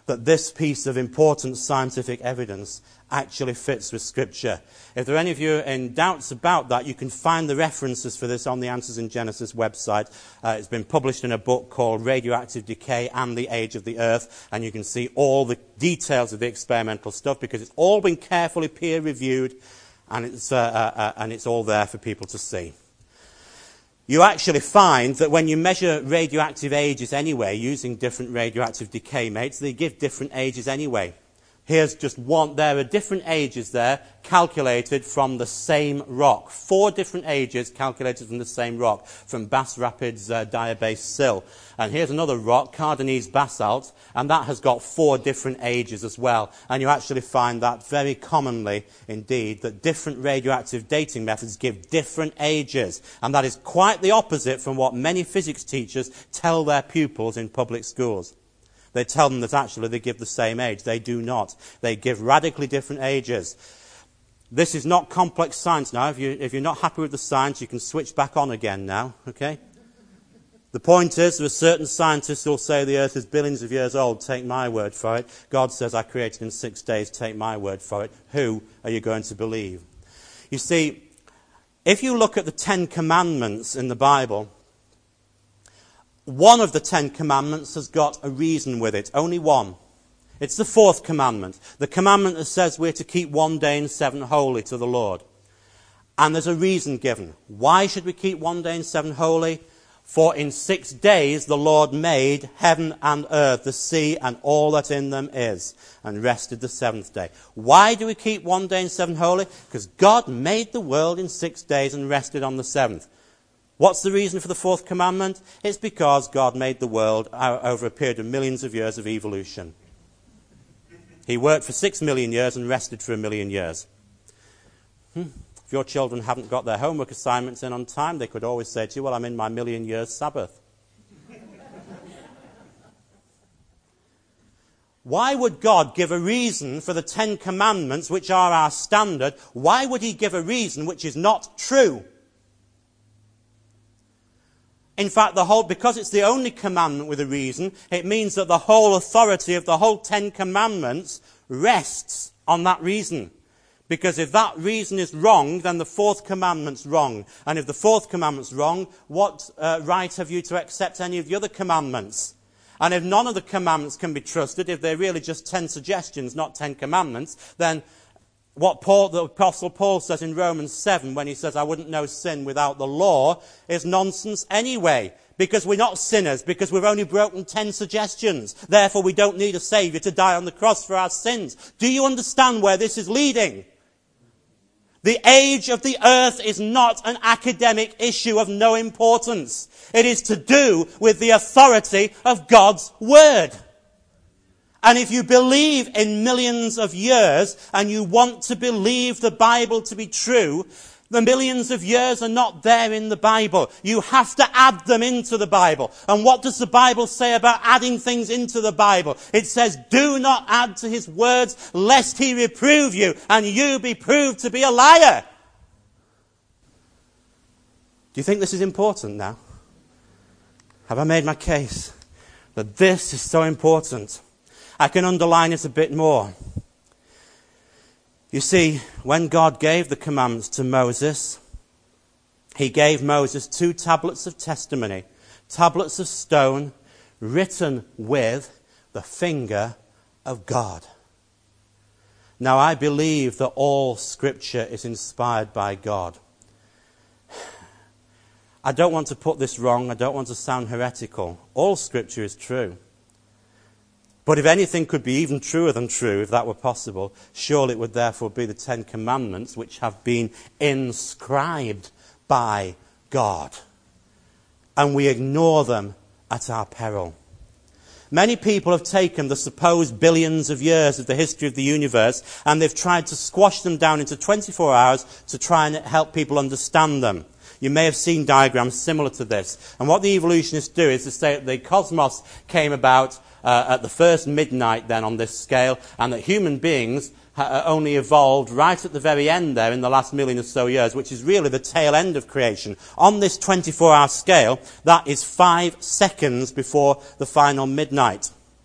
that this piece of important scientific evidence actually fits with Scripture. If there are any of you in doubts about that, you can find the references for this on the Answers in Genesis website. It's been published in a book called Radioactive Decay and the Age of the Earth, and you can see all the details of the experimental stuff because it's all been carefully peer-reviewed, and it's all there for people to see. You actually find that when you measure radioactive ages anyway, using different radioactive decay mates, they give different ages anyway. Here's just one. There are different ages there calculated from the same rock. 4 different ages calculated from the same rock, from Bass Rapids Diabase Sill. And here's another rock, Cardanese basalt, and that has got 4 different ages as well. And you actually find that very commonly indeed, that different radioactive dating methods give different ages. And that is quite the opposite from what many physics teachers tell their pupils in public schools. They tell them that actually they give the same age. They do not. They give radically different ages. This is not complex science now. If you're not happy with the science, you can switch back on again now, okay? The point is, there are certain scientists who will say the earth is billions of years old. Take my word for it. God says I created in 6 days. Take my word for it. Who are you going to believe? You see, if you look at the 10 Commandments in the Bible, one of the 10 Commandments has got a reason with it. Only one. It's the 4th commandment. The commandment that says we're to keep 1 day in 7 holy to the Lord. And there's a reason given. Why should we keep 1 day in 7 holy? For in 6 days the Lord made heaven and earth, the sea and all that in them is, and rested the 7th day. Why do we keep 1 day in 7 holy? Because God made the world in 6 days and rested on the 7th. What's the reason for the 4th commandment? It's because God made the world over a period of millions of years of evolution. He worked for 6 million years and rested for 1 million years. If your children haven't got their homework assignments in on time, they could always say to you, well, I'm in my 1,000,000 years Sabbath. Why would God give a reason for the 10 Commandments, which are our standard? Why would he give a reason which is not true? In fact, because it's the only commandment with a reason, it means that the whole authority of the whole 10 Commandments rests on that reason. Because if that reason is wrong, then the 4th commandment's wrong. And if the 4th commandment's wrong, what right have you to accept any of the other commandments? And if none of the commandments can be trusted, if they're really just 10 suggestions, not 10 commandments, then what the Apostle Paul says in Romans 7 when he says, I wouldn't know sin without the law, is nonsense anyway. Because we're not sinners, because we've only broken 10 suggestions. Therefore, we don't need a Saviour to die on the cross for our sins. Do you understand where this is leading? The age of the earth is not an academic issue of no importance. It is to do with the authority of God's Word. And if you believe in millions of years and you want to believe the Bible to be true, the millions of years are not there in the Bible. You have to add them into the Bible. And what does the Bible say about adding things into the Bible? It says, do not add to his words, lest he reprove you, and you be proved to be a liar. Do you think this is important now? Have I made my case that this is so important? I can underline it a bit more. You see, when God gave the commandments to Moses, he gave Moses 2 tablets of testimony, tablets of stone, written with the finger of God. Now, I believe that all Scripture is inspired by God. I don't want to put this wrong. I don't want to sound heretical. All Scripture is true. But if anything could be even truer than true, if that were possible, surely it would therefore be the 10 Commandments, which have been inscribed by God. And we ignore them at our peril. Many people have taken the supposed billions of years of the history of the universe and they've tried to squash them down into 24 hours to try and help people understand them. You may have seen diagrams similar to this. And what the evolutionists do is to say that the cosmos came about at the first midnight then on this scale, and that human beings only evolved right at the very end there in the last 1,000,000 or so years, which is really the tail end of creation. On this 24-hour scale, that is 5 seconds before the final midnight.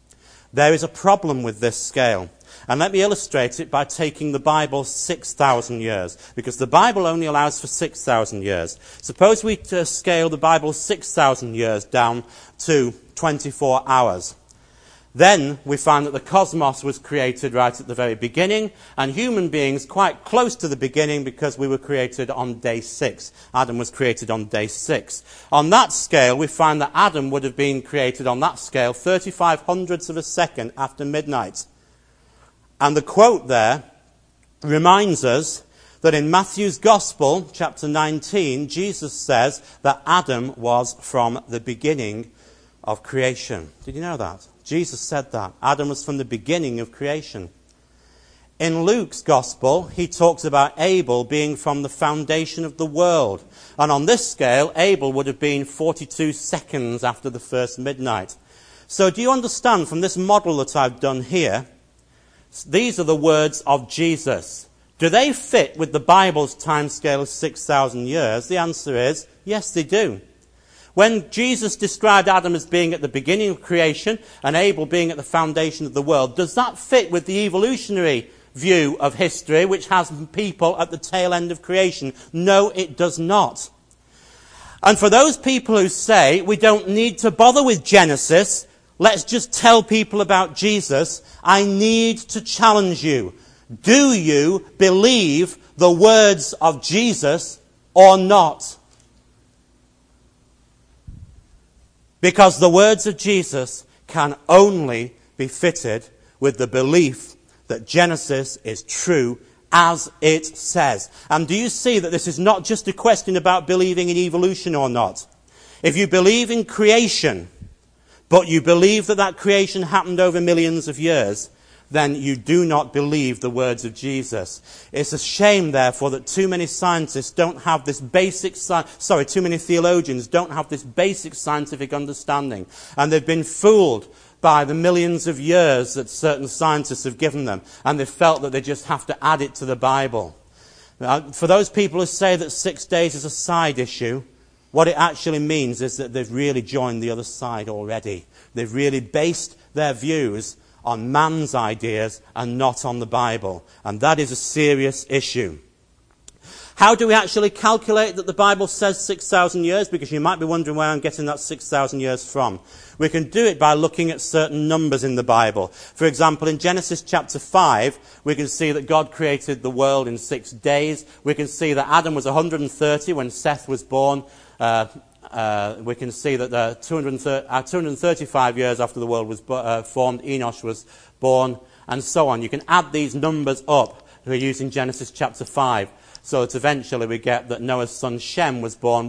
There is a problem with this scale. And let me illustrate it by taking the Bible 6,000 years, because the Bible only allows for 6,000 years. Suppose we scale the Bible 6,000 years down to 24 hours. Then we find that the cosmos was created right at the very beginning, and human beings quite close to the beginning, because we were created on day 6. Adam was created on day 6. On that scale, we find that Adam would have been created on that scale 35 hundredths of a second after midnight. And the quote there reminds us that in Matthew's Gospel, chapter 19, Jesus says that Adam was from the beginning of creation. Did you know that? Jesus said that. Adam was from the beginning of creation. In Luke's Gospel, he talks about Abel being from the foundation of the world. And on this scale, Abel would have been 42 seconds after the first midnight. So do you understand from this model that I've done here, these are the words of Jesus. Do they fit with the Bible's timescale of 6,000 years? The answer is, yes, they do. When Jesus described Adam as being at the beginning of creation and Abel being at the foundation of the world, does that fit with the evolutionary view of history, which has people at the tail end of creation? No, it does not. And for those people who say we don't need to bother with Genesis, let's just tell people about Jesus, I need to challenge you. Do you believe the words of Jesus or not? Because the words of Jesus can only be fitted with the belief that Genesis is true as it says. And do you see that this is not just a question about believing in evolution or not? If you believe in creation, but you believe that that creation happened over millions of years, then you do not believe the words of Jesus. It's a shame, therefore, that too many scientists don't have this too many theologians don't have this basic scientific understanding. And they've been fooled by the millions of years that certain scientists have given them. And they've felt that they just have to add it to the Bible. For those people who say that 6 days is a side issue, what it actually means is that they've really joined the other side already. They've really based their views on man's ideas and not on the Bible. And that is a serious issue. How do we actually calculate that the Bible says 6,000 years? Because you might be wondering where I'm getting that 6,000 years from. We can do it by looking at certain numbers in the Bible. For example, in Genesis chapter 5, we can see that God created the world in 6 days. We can see that Adam was 130 when Seth was born. We can see that 235 years after the world was formed, Enosh was born, and so on. You can add these numbers up. We're using Genesis chapter 5, so that eventually we get that Noah's son Shem was born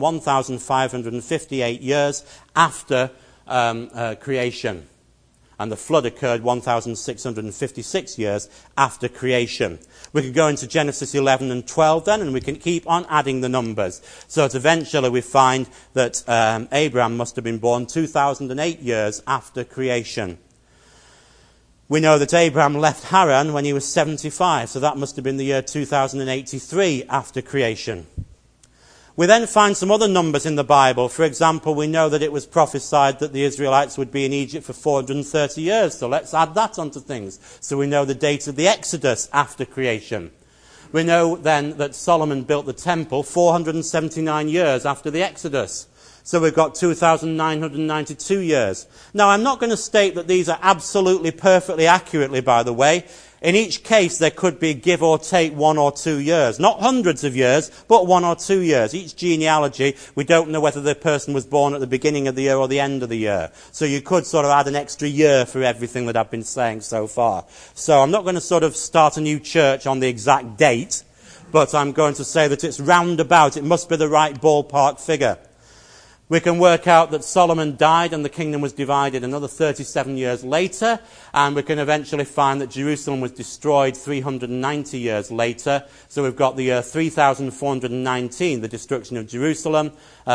1,558 years after creation. And the flood occurred 1,656 years after creation. We could go into Genesis 11 and 12 then, and we can keep on adding the numbers. So that eventually we find that Abraham must have been born 2,008 years after creation. We know that Abraham left Haran when he was 75, so that must have been the year 2083 after creation. We then find some other numbers in the Bible. For example, we know that it was prophesied that the Israelites would be in Egypt for 430 years. So let's add that onto things. So we know the date of the Exodus after creation. We know then that Solomon built the temple 479 years after the Exodus. So we've got 2,992 years. Now, I'm not going to state that these are absolutely perfectly accurately, by the way. In each case, there could be give or take 1 or 2 years. Not hundreds of years, but 1 or 2 years. Each genealogy, we don't know whether the person was born at the beginning of the year or the end of the year. So you could sort of add an extra year for everything that I've been saying so far. So I'm not going to sort of start a new church on the exact date, but I'm going to say that it's roundabout. It must be the right ballpark figure. We can work out that Solomon died and the kingdom was divided another 37 years later, and we can eventually find that Jerusalem was destroyed 390 years later. So we've got the year 3419, the destruction of Jerusalem,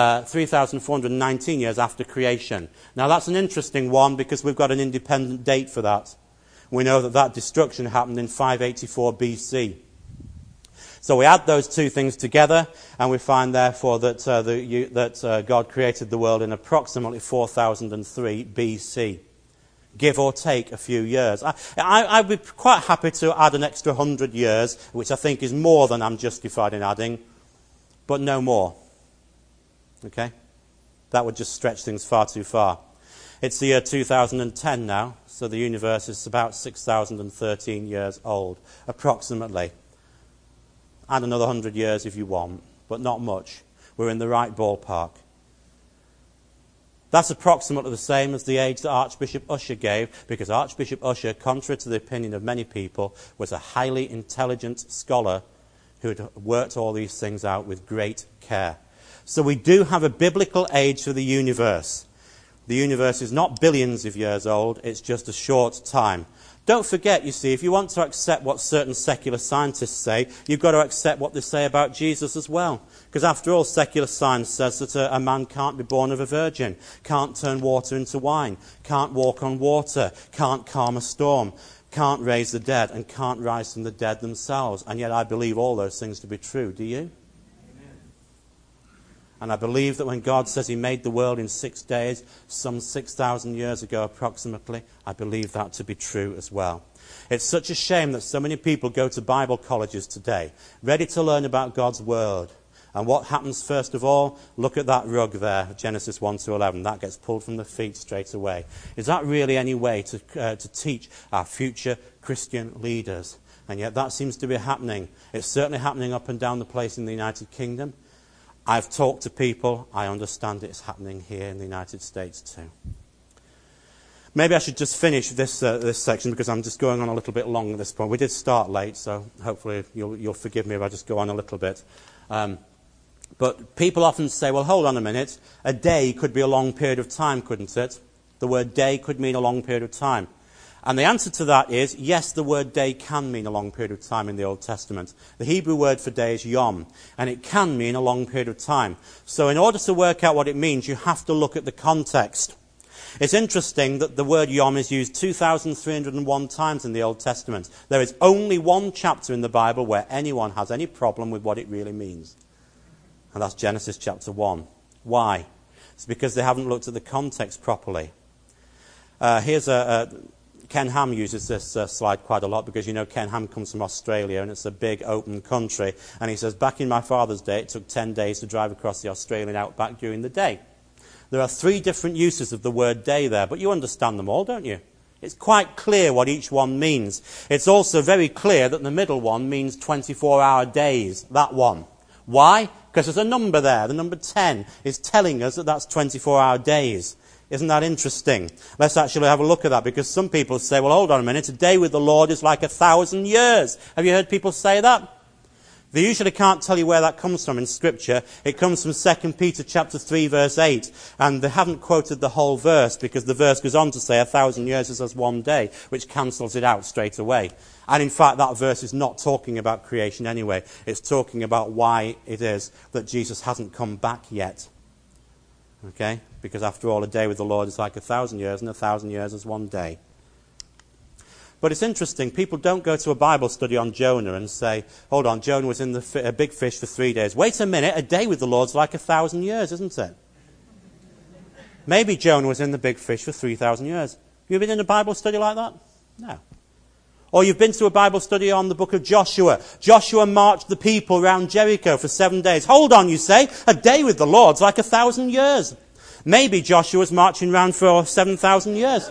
3419 years after creation. Now that's an interesting one because we've got an independent date for that. We know that that destruction happened in 584 BC. So we add those two things together, and we find, therefore, that God created the world in approximately 4003 BC. give or take a few years. I'd be quite happy to add an extra 100 years, which I think is more than I'm justified in adding, but no more. Okay? That would just stretch things far too far. It's the year 2010 now, so the universe is about 6,013 years old, approximately. Add another 100 years if you want, but not much. We're in the right ballpark. That's approximately the same as the age that Archbishop Usher gave, because Archbishop Usher, contrary to the opinion of many people, was a highly intelligent scholar who had worked all these things out with great care. So we do have a biblical age for the universe. The universe is not billions of years old, it's just a short time. Don't forget, you see, if you want to accept what certain secular scientists say, you've got to accept what they say about Jesus as well. Because after all, secular science says that a man can't be born of a virgin, can't turn water into wine, can't walk on water, can't calm a storm, can't raise the dead, and can't rise from the dead themselves. And yet I believe all those things to be true. Do you? And I believe that when God says he made the world in 6 days, some 6,000 years ago approximately, I believe that to be true as well. It's such a shame that so many people go to Bible colleges today, ready to learn about God's word. And what happens first of all? Look at that rug there, Genesis 1 to 11. That gets pulled from the feet straight away. Is that really any way to teach our future Christian leaders? And yet that seems to be happening. It's certainly happening up and down the place in the United Kingdom. I've talked to people. I understand it's happening here in the United States too. Maybe I should just finish this section because I'm just going on a little bit long at this point. We did start late, so hopefully you'll forgive me if I just go on a little bit. But people often say, well, hold on a minute. A day could be a long period of time, couldn't it? The word day could mean a long period of time. And the answer to that is, yes, the word day can mean a long period of time in the Old Testament. The Hebrew word for day is yom, and it can mean a long period of time. So in order to work out what it means, you have to look at the context. It's interesting that the word yom is used 2,301 times in the Old Testament. There is only one chapter in the Bible where anyone has any problem with what it really means. And that's Genesis chapter 1. Why? It's because they haven't looked at the context properly. Ken Ham uses this slide quite a lot because, you know, Ken Ham comes from Australia and it's a big open country. And he says, back in my father's day, it took 10 days to drive across the Australian outback during the day. There are 3 different uses of the word day there, but you understand them all, don't you? It's quite clear what each one means. It's also very clear that the middle one means 24-hour days, that one. Why? Because there's a number there. The number 10 is telling us that that's 24-hour days. Isn't that interesting? Let's actually have a look at that, because some people say, well, hold on a minute, a day with the Lord is like 1,000 years. Have you heard people say that? They usually can't tell you where that comes from in Scripture. It comes from 2 Peter chapter 3, verse 8. And they haven't quoted the whole verse, because the verse goes on to say 1,000 years is as one day, which cancels it out straight away. And in fact, that verse is not talking about creation anyway. It's talking about why it is that Jesus hasn't come back yet. Okay? Because after all, a day with the Lord is like 1,000 years, and 1,000 years is one day. But it's interesting, people don't go to a Bible study on Jonah and say, hold on, Jonah was in a big fish for 3 days. Wait a minute, a day with the Lord's like 1,000 years, isn't it? Maybe Jonah was in the big fish for 3,000 years. Have you been in a Bible study like that? No. Or you've been to a Bible study on the book of Joshua. Joshua marched the people around Jericho for 7 days. Hold on, you say, a day with the Lord's like 1,000 years. Maybe Joshua was marching around for 7,000 years.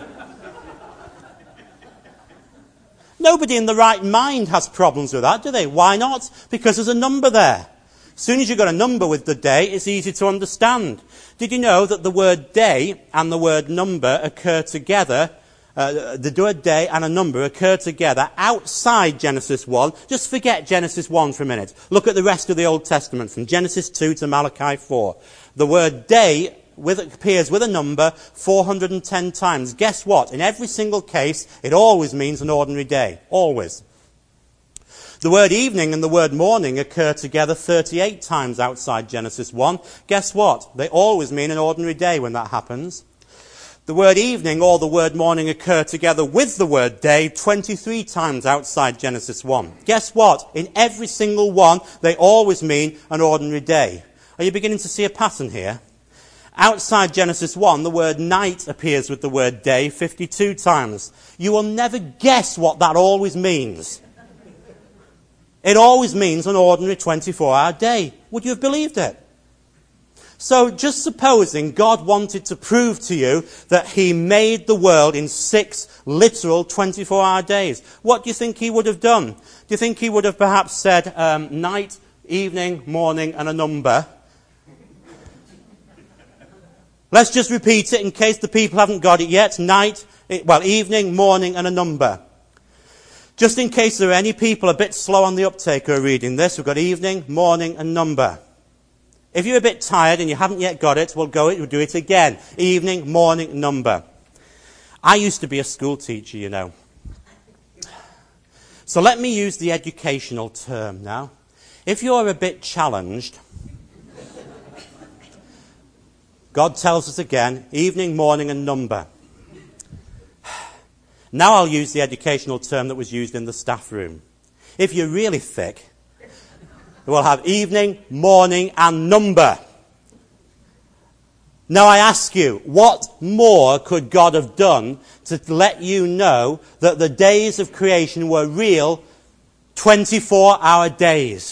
Nobody in the right mind has problems with that, do they? Why not? Because there's a number there. As soon as you've got a number with the day, it's easy to understand. Did you know that the word day and the word number occur together? The word day and a number occur together outside Genesis 1. Just forget Genesis 1 for a minute. Look at the rest of the Old Testament, from Genesis 2 to Malachi 4. The word day appears with a number 410 times. Guess what? In every single case, it always means an ordinary day. Always. The word evening and the word morning occur together 38 times outside Genesis 1. Guess what? They always mean an ordinary day when that happens. The word evening or the word morning occur together with the word day 23 times outside Genesis 1. Guess what? In every single one, they always mean an ordinary day. Are you beginning to see a pattern here? Outside Genesis 1, the word night appears with the word day 52 times. You will never guess what that always means. It always means an ordinary 24-hour day. Would you have believed it? So just supposing God wanted to prove to you that he made the world in 6 literal 24-hour days, what do you think he would have done? Do you think he would have perhaps said night, evening, morning, and a number? Let's just repeat it in case the people haven't got it yet. Evening, morning, and a number. Just in case there are any people a bit slow on the uptake who are reading this, we've got evening, morning, and number. If you're a bit tired and you haven't yet got it, we'll do it again. Evening, morning, number. I used to be a school teacher, you know. So let me use the educational term now. If you're a bit challenged, God tells us again, evening, morning, and number. Now I'll use the educational term that was used in the staff room. If you're really thick, we'll have evening, morning, and number. Now I ask you, what more could God have done to let you know that the days of creation were real 24-hour days?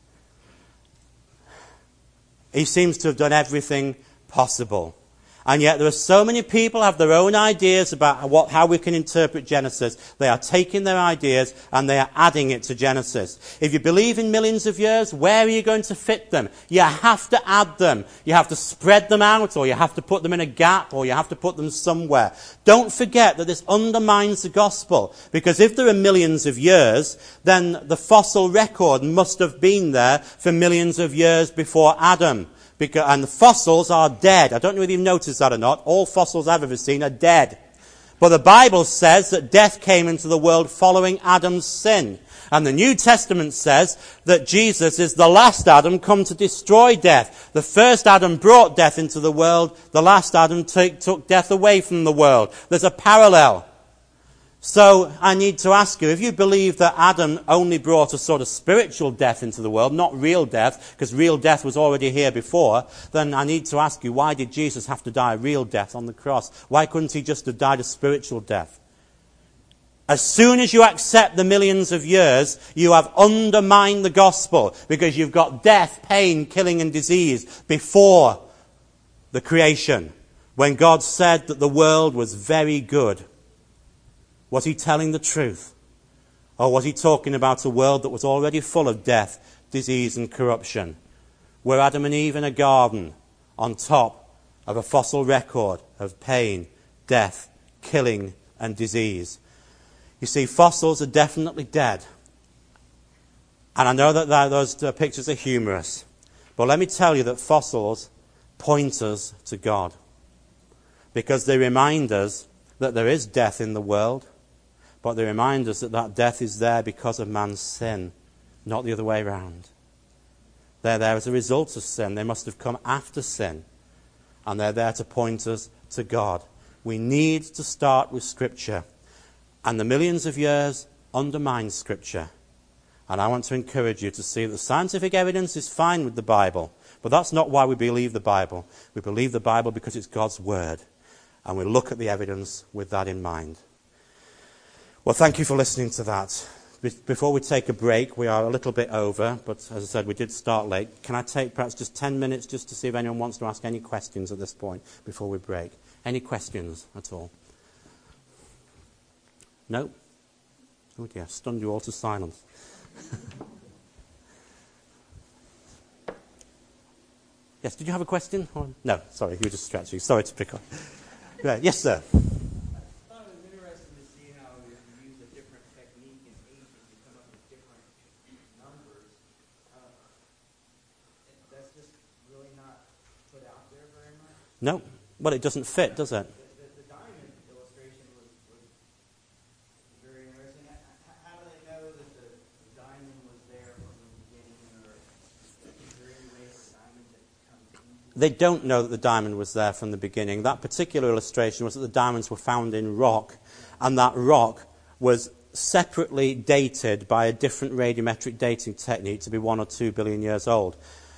He seems to have done everything possible. And yet there are so many people who have their own ideas about how we can interpret Genesis. They are taking their ideas and they are adding it to Genesis. If you believe in millions of years, where are you going to fit them? You have to add them. You have to spread them out, or you have to put them in a gap, or you have to put them somewhere. Don't forget that this undermines the gospel. Because if there are millions of years, then the fossil record must have been there for millions of years before Adam. And the fossils are dead. I don't know whether you've noticed that or not. All fossils I've ever seen are dead. But the Bible says that death came into the world following Adam's sin. And the New Testament says that Jesus is the last Adam come to destroy death. The first Adam brought death into the world. The last Adam took death away from the world. There's a parallel. So I need to ask you, if you believe that Adam only brought a sort of spiritual death into the world, not real death, because real death was already here before, then I need to ask you, why did Jesus have to die a real death on the cross? Why couldn't he just have died a spiritual death? As soon as you accept the millions of years, you have undermined the gospel, because you've got death, pain, killing, and disease before the creation, when God said that the world was very good. Was he telling the truth? Or was he talking about a world that was already full of death, disease, and corruption? Were Adam and Eve in a garden on top of a fossil record of pain, death, killing, and disease? You see, fossils are definitely dead. And I know that those pictures are humorous. But let me tell you that fossils point us to God. Because they remind us that there is death in the world. But they remind us that that death is there because of man's sin, not the other way around. They're there as a result of sin. They must have come after sin. And they're there to point us to God. We need to start with Scripture. And the millions of years undermine Scripture. And I want to encourage you to see that the scientific evidence is fine with the Bible. But that's not why we believe the Bible. We believe the Bible because it's God's Word. And we look at the evidence with that in mind. Well, thank you for listening to that. Before we take a break, we are a little bit over, but as I said, we did start late. Can I take perhaps just 10 minutes just to see if anyone wants to ask any questions at this point before we break? Any questions at all? No? Oh dear, stunned you all to silence. Yes, did you have a question? No, sorry, you were just stretching. Sorry to pick up. Right, yes, sir. No. Well, it doesn't fit, does it? The diamond illustration was very interesting. How do they know that the diamond was there from the beginning, or is there any way the diamond had come into? They don't know that the diamond was there from the beginning. That particular illustration was that the diamonds were found in rock, and that rock was separately dated by a different radiometric dating technique to be 1 or 2 billion years old.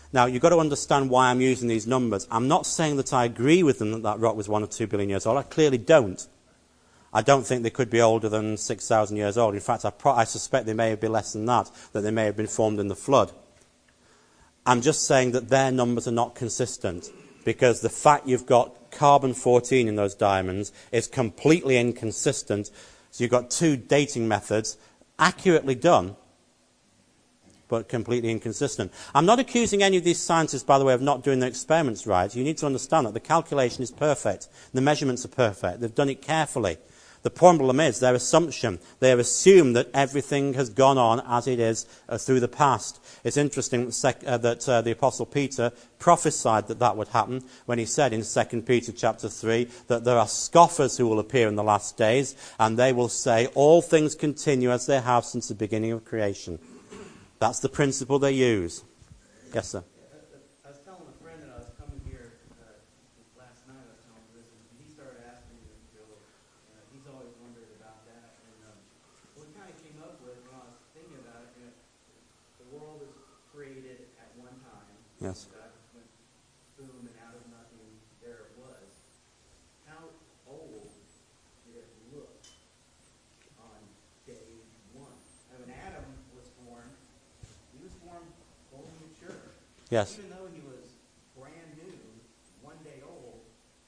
Now, you've got to understand why I'm using these numbers. I'm not saying that I agree with them that that rock was 1 or 2 billion years old. I clearly don't. I don't think they could be older than 6,000 years old. In fact, I suspect they may be less than that they may have been formed in the flood. I'm just saying that their numbers are not consistent, because the fact you've got carbon-14 in those diamonds is completely inconsistent. So you've got two dating methods, accurately done, but completely inconsistent. I'm not accusing any of these scientists, by the way, of not doing their experiments right. You need to understand that the calculation is perfect. The measurements are perfect. They've done it carefully. The problem is their assumption. They have assumed that everything has gone on as it is through the past. It's interesting that the Apostle Peter prophesied that would happen when he said in 2 Peter chapter 3 that there are scoffers who will appear in the last days, and they will say, all things continue as they have since the beginning of creation. That's the principle they use. Yes, sir. I was telling a friend that I was coming here last night. I was telling him this, and he started asking me, he's always wondered about that. And what we kind of came up with when I was thinking about it, the world was created at one time. Yes. God just went boom, and out of nothing, there it was. How old did it look on day one? When Adam was born, he was born fully mature. Yes. Even though he was brand new, 1 day old,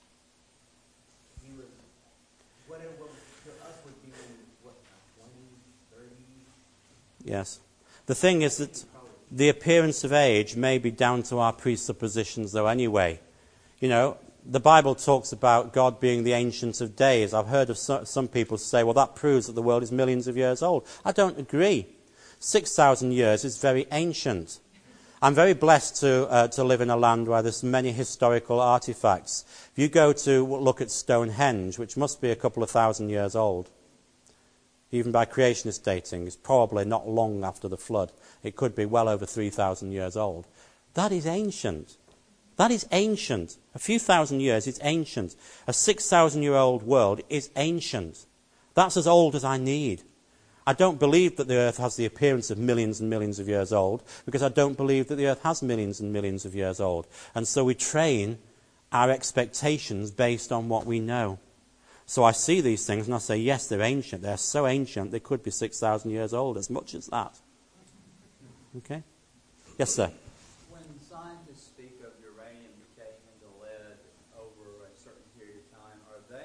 he was, what to us would be, 20, 30? Yes. The thing is that the appearance of age may be down to our presuppositions, though, anyway. You know, the Bible talks about God being the Ancient of Days. I've heard of some people say, well, that proves that the world is millions of years old. I don't agree. 6,000 years is very ancient. I'm very blessed to live in a land where there's many historical artifacts. If you go to look at Stonehenge, which must be a couple of thousand years old, even by creationist dating, it's probably not long after the flood. It could be well over 3,000 years old. That is ancient. That is ancient. A few thousand years is ancient. A 6,000-year-old world is ancient. That's as old as I need. I don't believe that the earth has the appearance of millions and millions of years old, because I don't believe that the earth has millions and millions of years old. And so we train our expectations based on what we know. So I see these things and I say, yes, they're ancient. They're so ancient they could be 6,000 years old, as much as that. Okay? Yes, sir. When scientists speak of uranium decaying into lead over a certain period of time,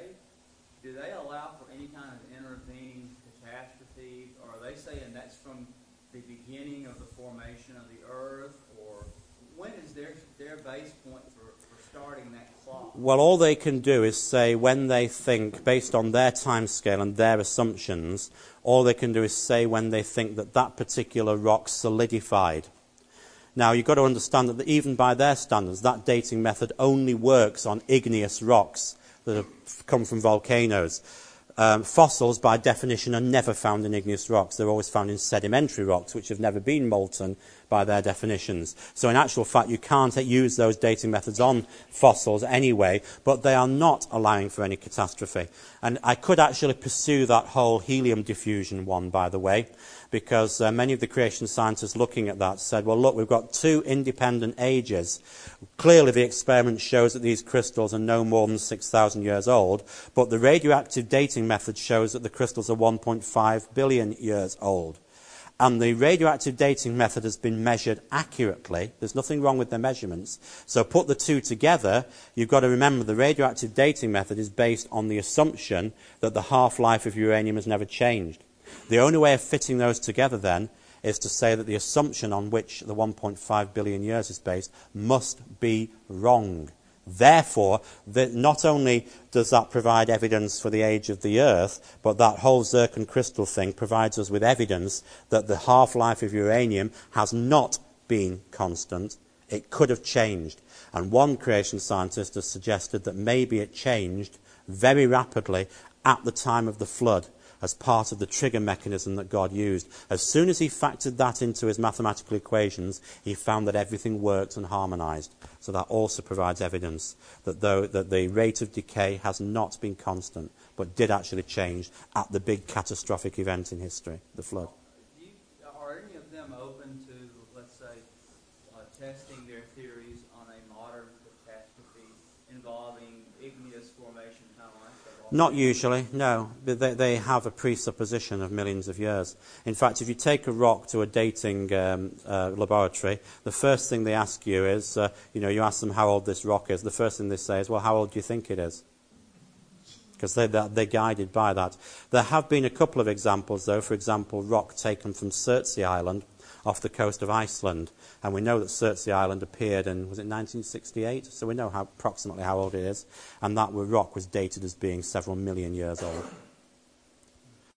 do they allow for any kind of intervening catastrophe, or are they saying that's from the beginning of the formation of the earth, or when is their base point for starting that clock? Well, all they can do is say when they think, based on their timescale and their assumptions, all they can do is say when they think that particular rock solidified. Now, you've got to understand that even by their standards, that dating method only works on igneous rocks that have come from volcanoes. Fossils, by definition, are never found in igneous rocks. They're always found in sedimentary rocks, which have never been molten by their definitions. So in actual fact, you can't use those dating methods on fossils anyway, but they are not allowing for any catastrophe. And I could actually pursue that whole helium diffusion one, by the way, because many of the creation scientists looking at that said, well, look, we've got two independent ages. Clearly, the experiment shows that these crystals are no more than 6,000 years old, but the radioactive dating method shows that the crystals are 1.5 billion years old. And the radioactive dating method has been measured accurately. There's nothing wrong with their measurements. So put the two together, you've got to remember the radioactive dating method is based on the assumption that the half-life of uranium has never changed. The only way of fitting those together, then, is to say that the assumption on which the 1.5 billion years is based must be wrong. Therefore, not only does that provide evidence for the age of the Earth, but that whole zircon crystal thing provides us with evidence that the half-life of uranium has not been constant. It could have changed. And one creation scientist has suggested that maybe it changed very rapidly at the time of the flood, as part of the trigger mechanism that God used. As soon as he factored that into his mathematical equations, he found that everything worked and harmonized. So that also provides evidence that the rate of decay has not been constant, but did actually change at the big catastrophic event in history, the flood. Are any of them open to, let's say, testing their Not usually, no. They have a presupposition of millions of years. In fact, if you take a rock to a dating laboratory, the first thing they ask you is, you ask them how old this rock is. The first thing they say is, well, how old do you think it is? Because they're guided by that. There have been a couple of examples, though. For example, rock taken from Surtsey Island off the coast of Iceland. And we know that Surtsey Island appeared in, was it 1968? So we know approximately how old it is. And that rock was dated as being several million years old.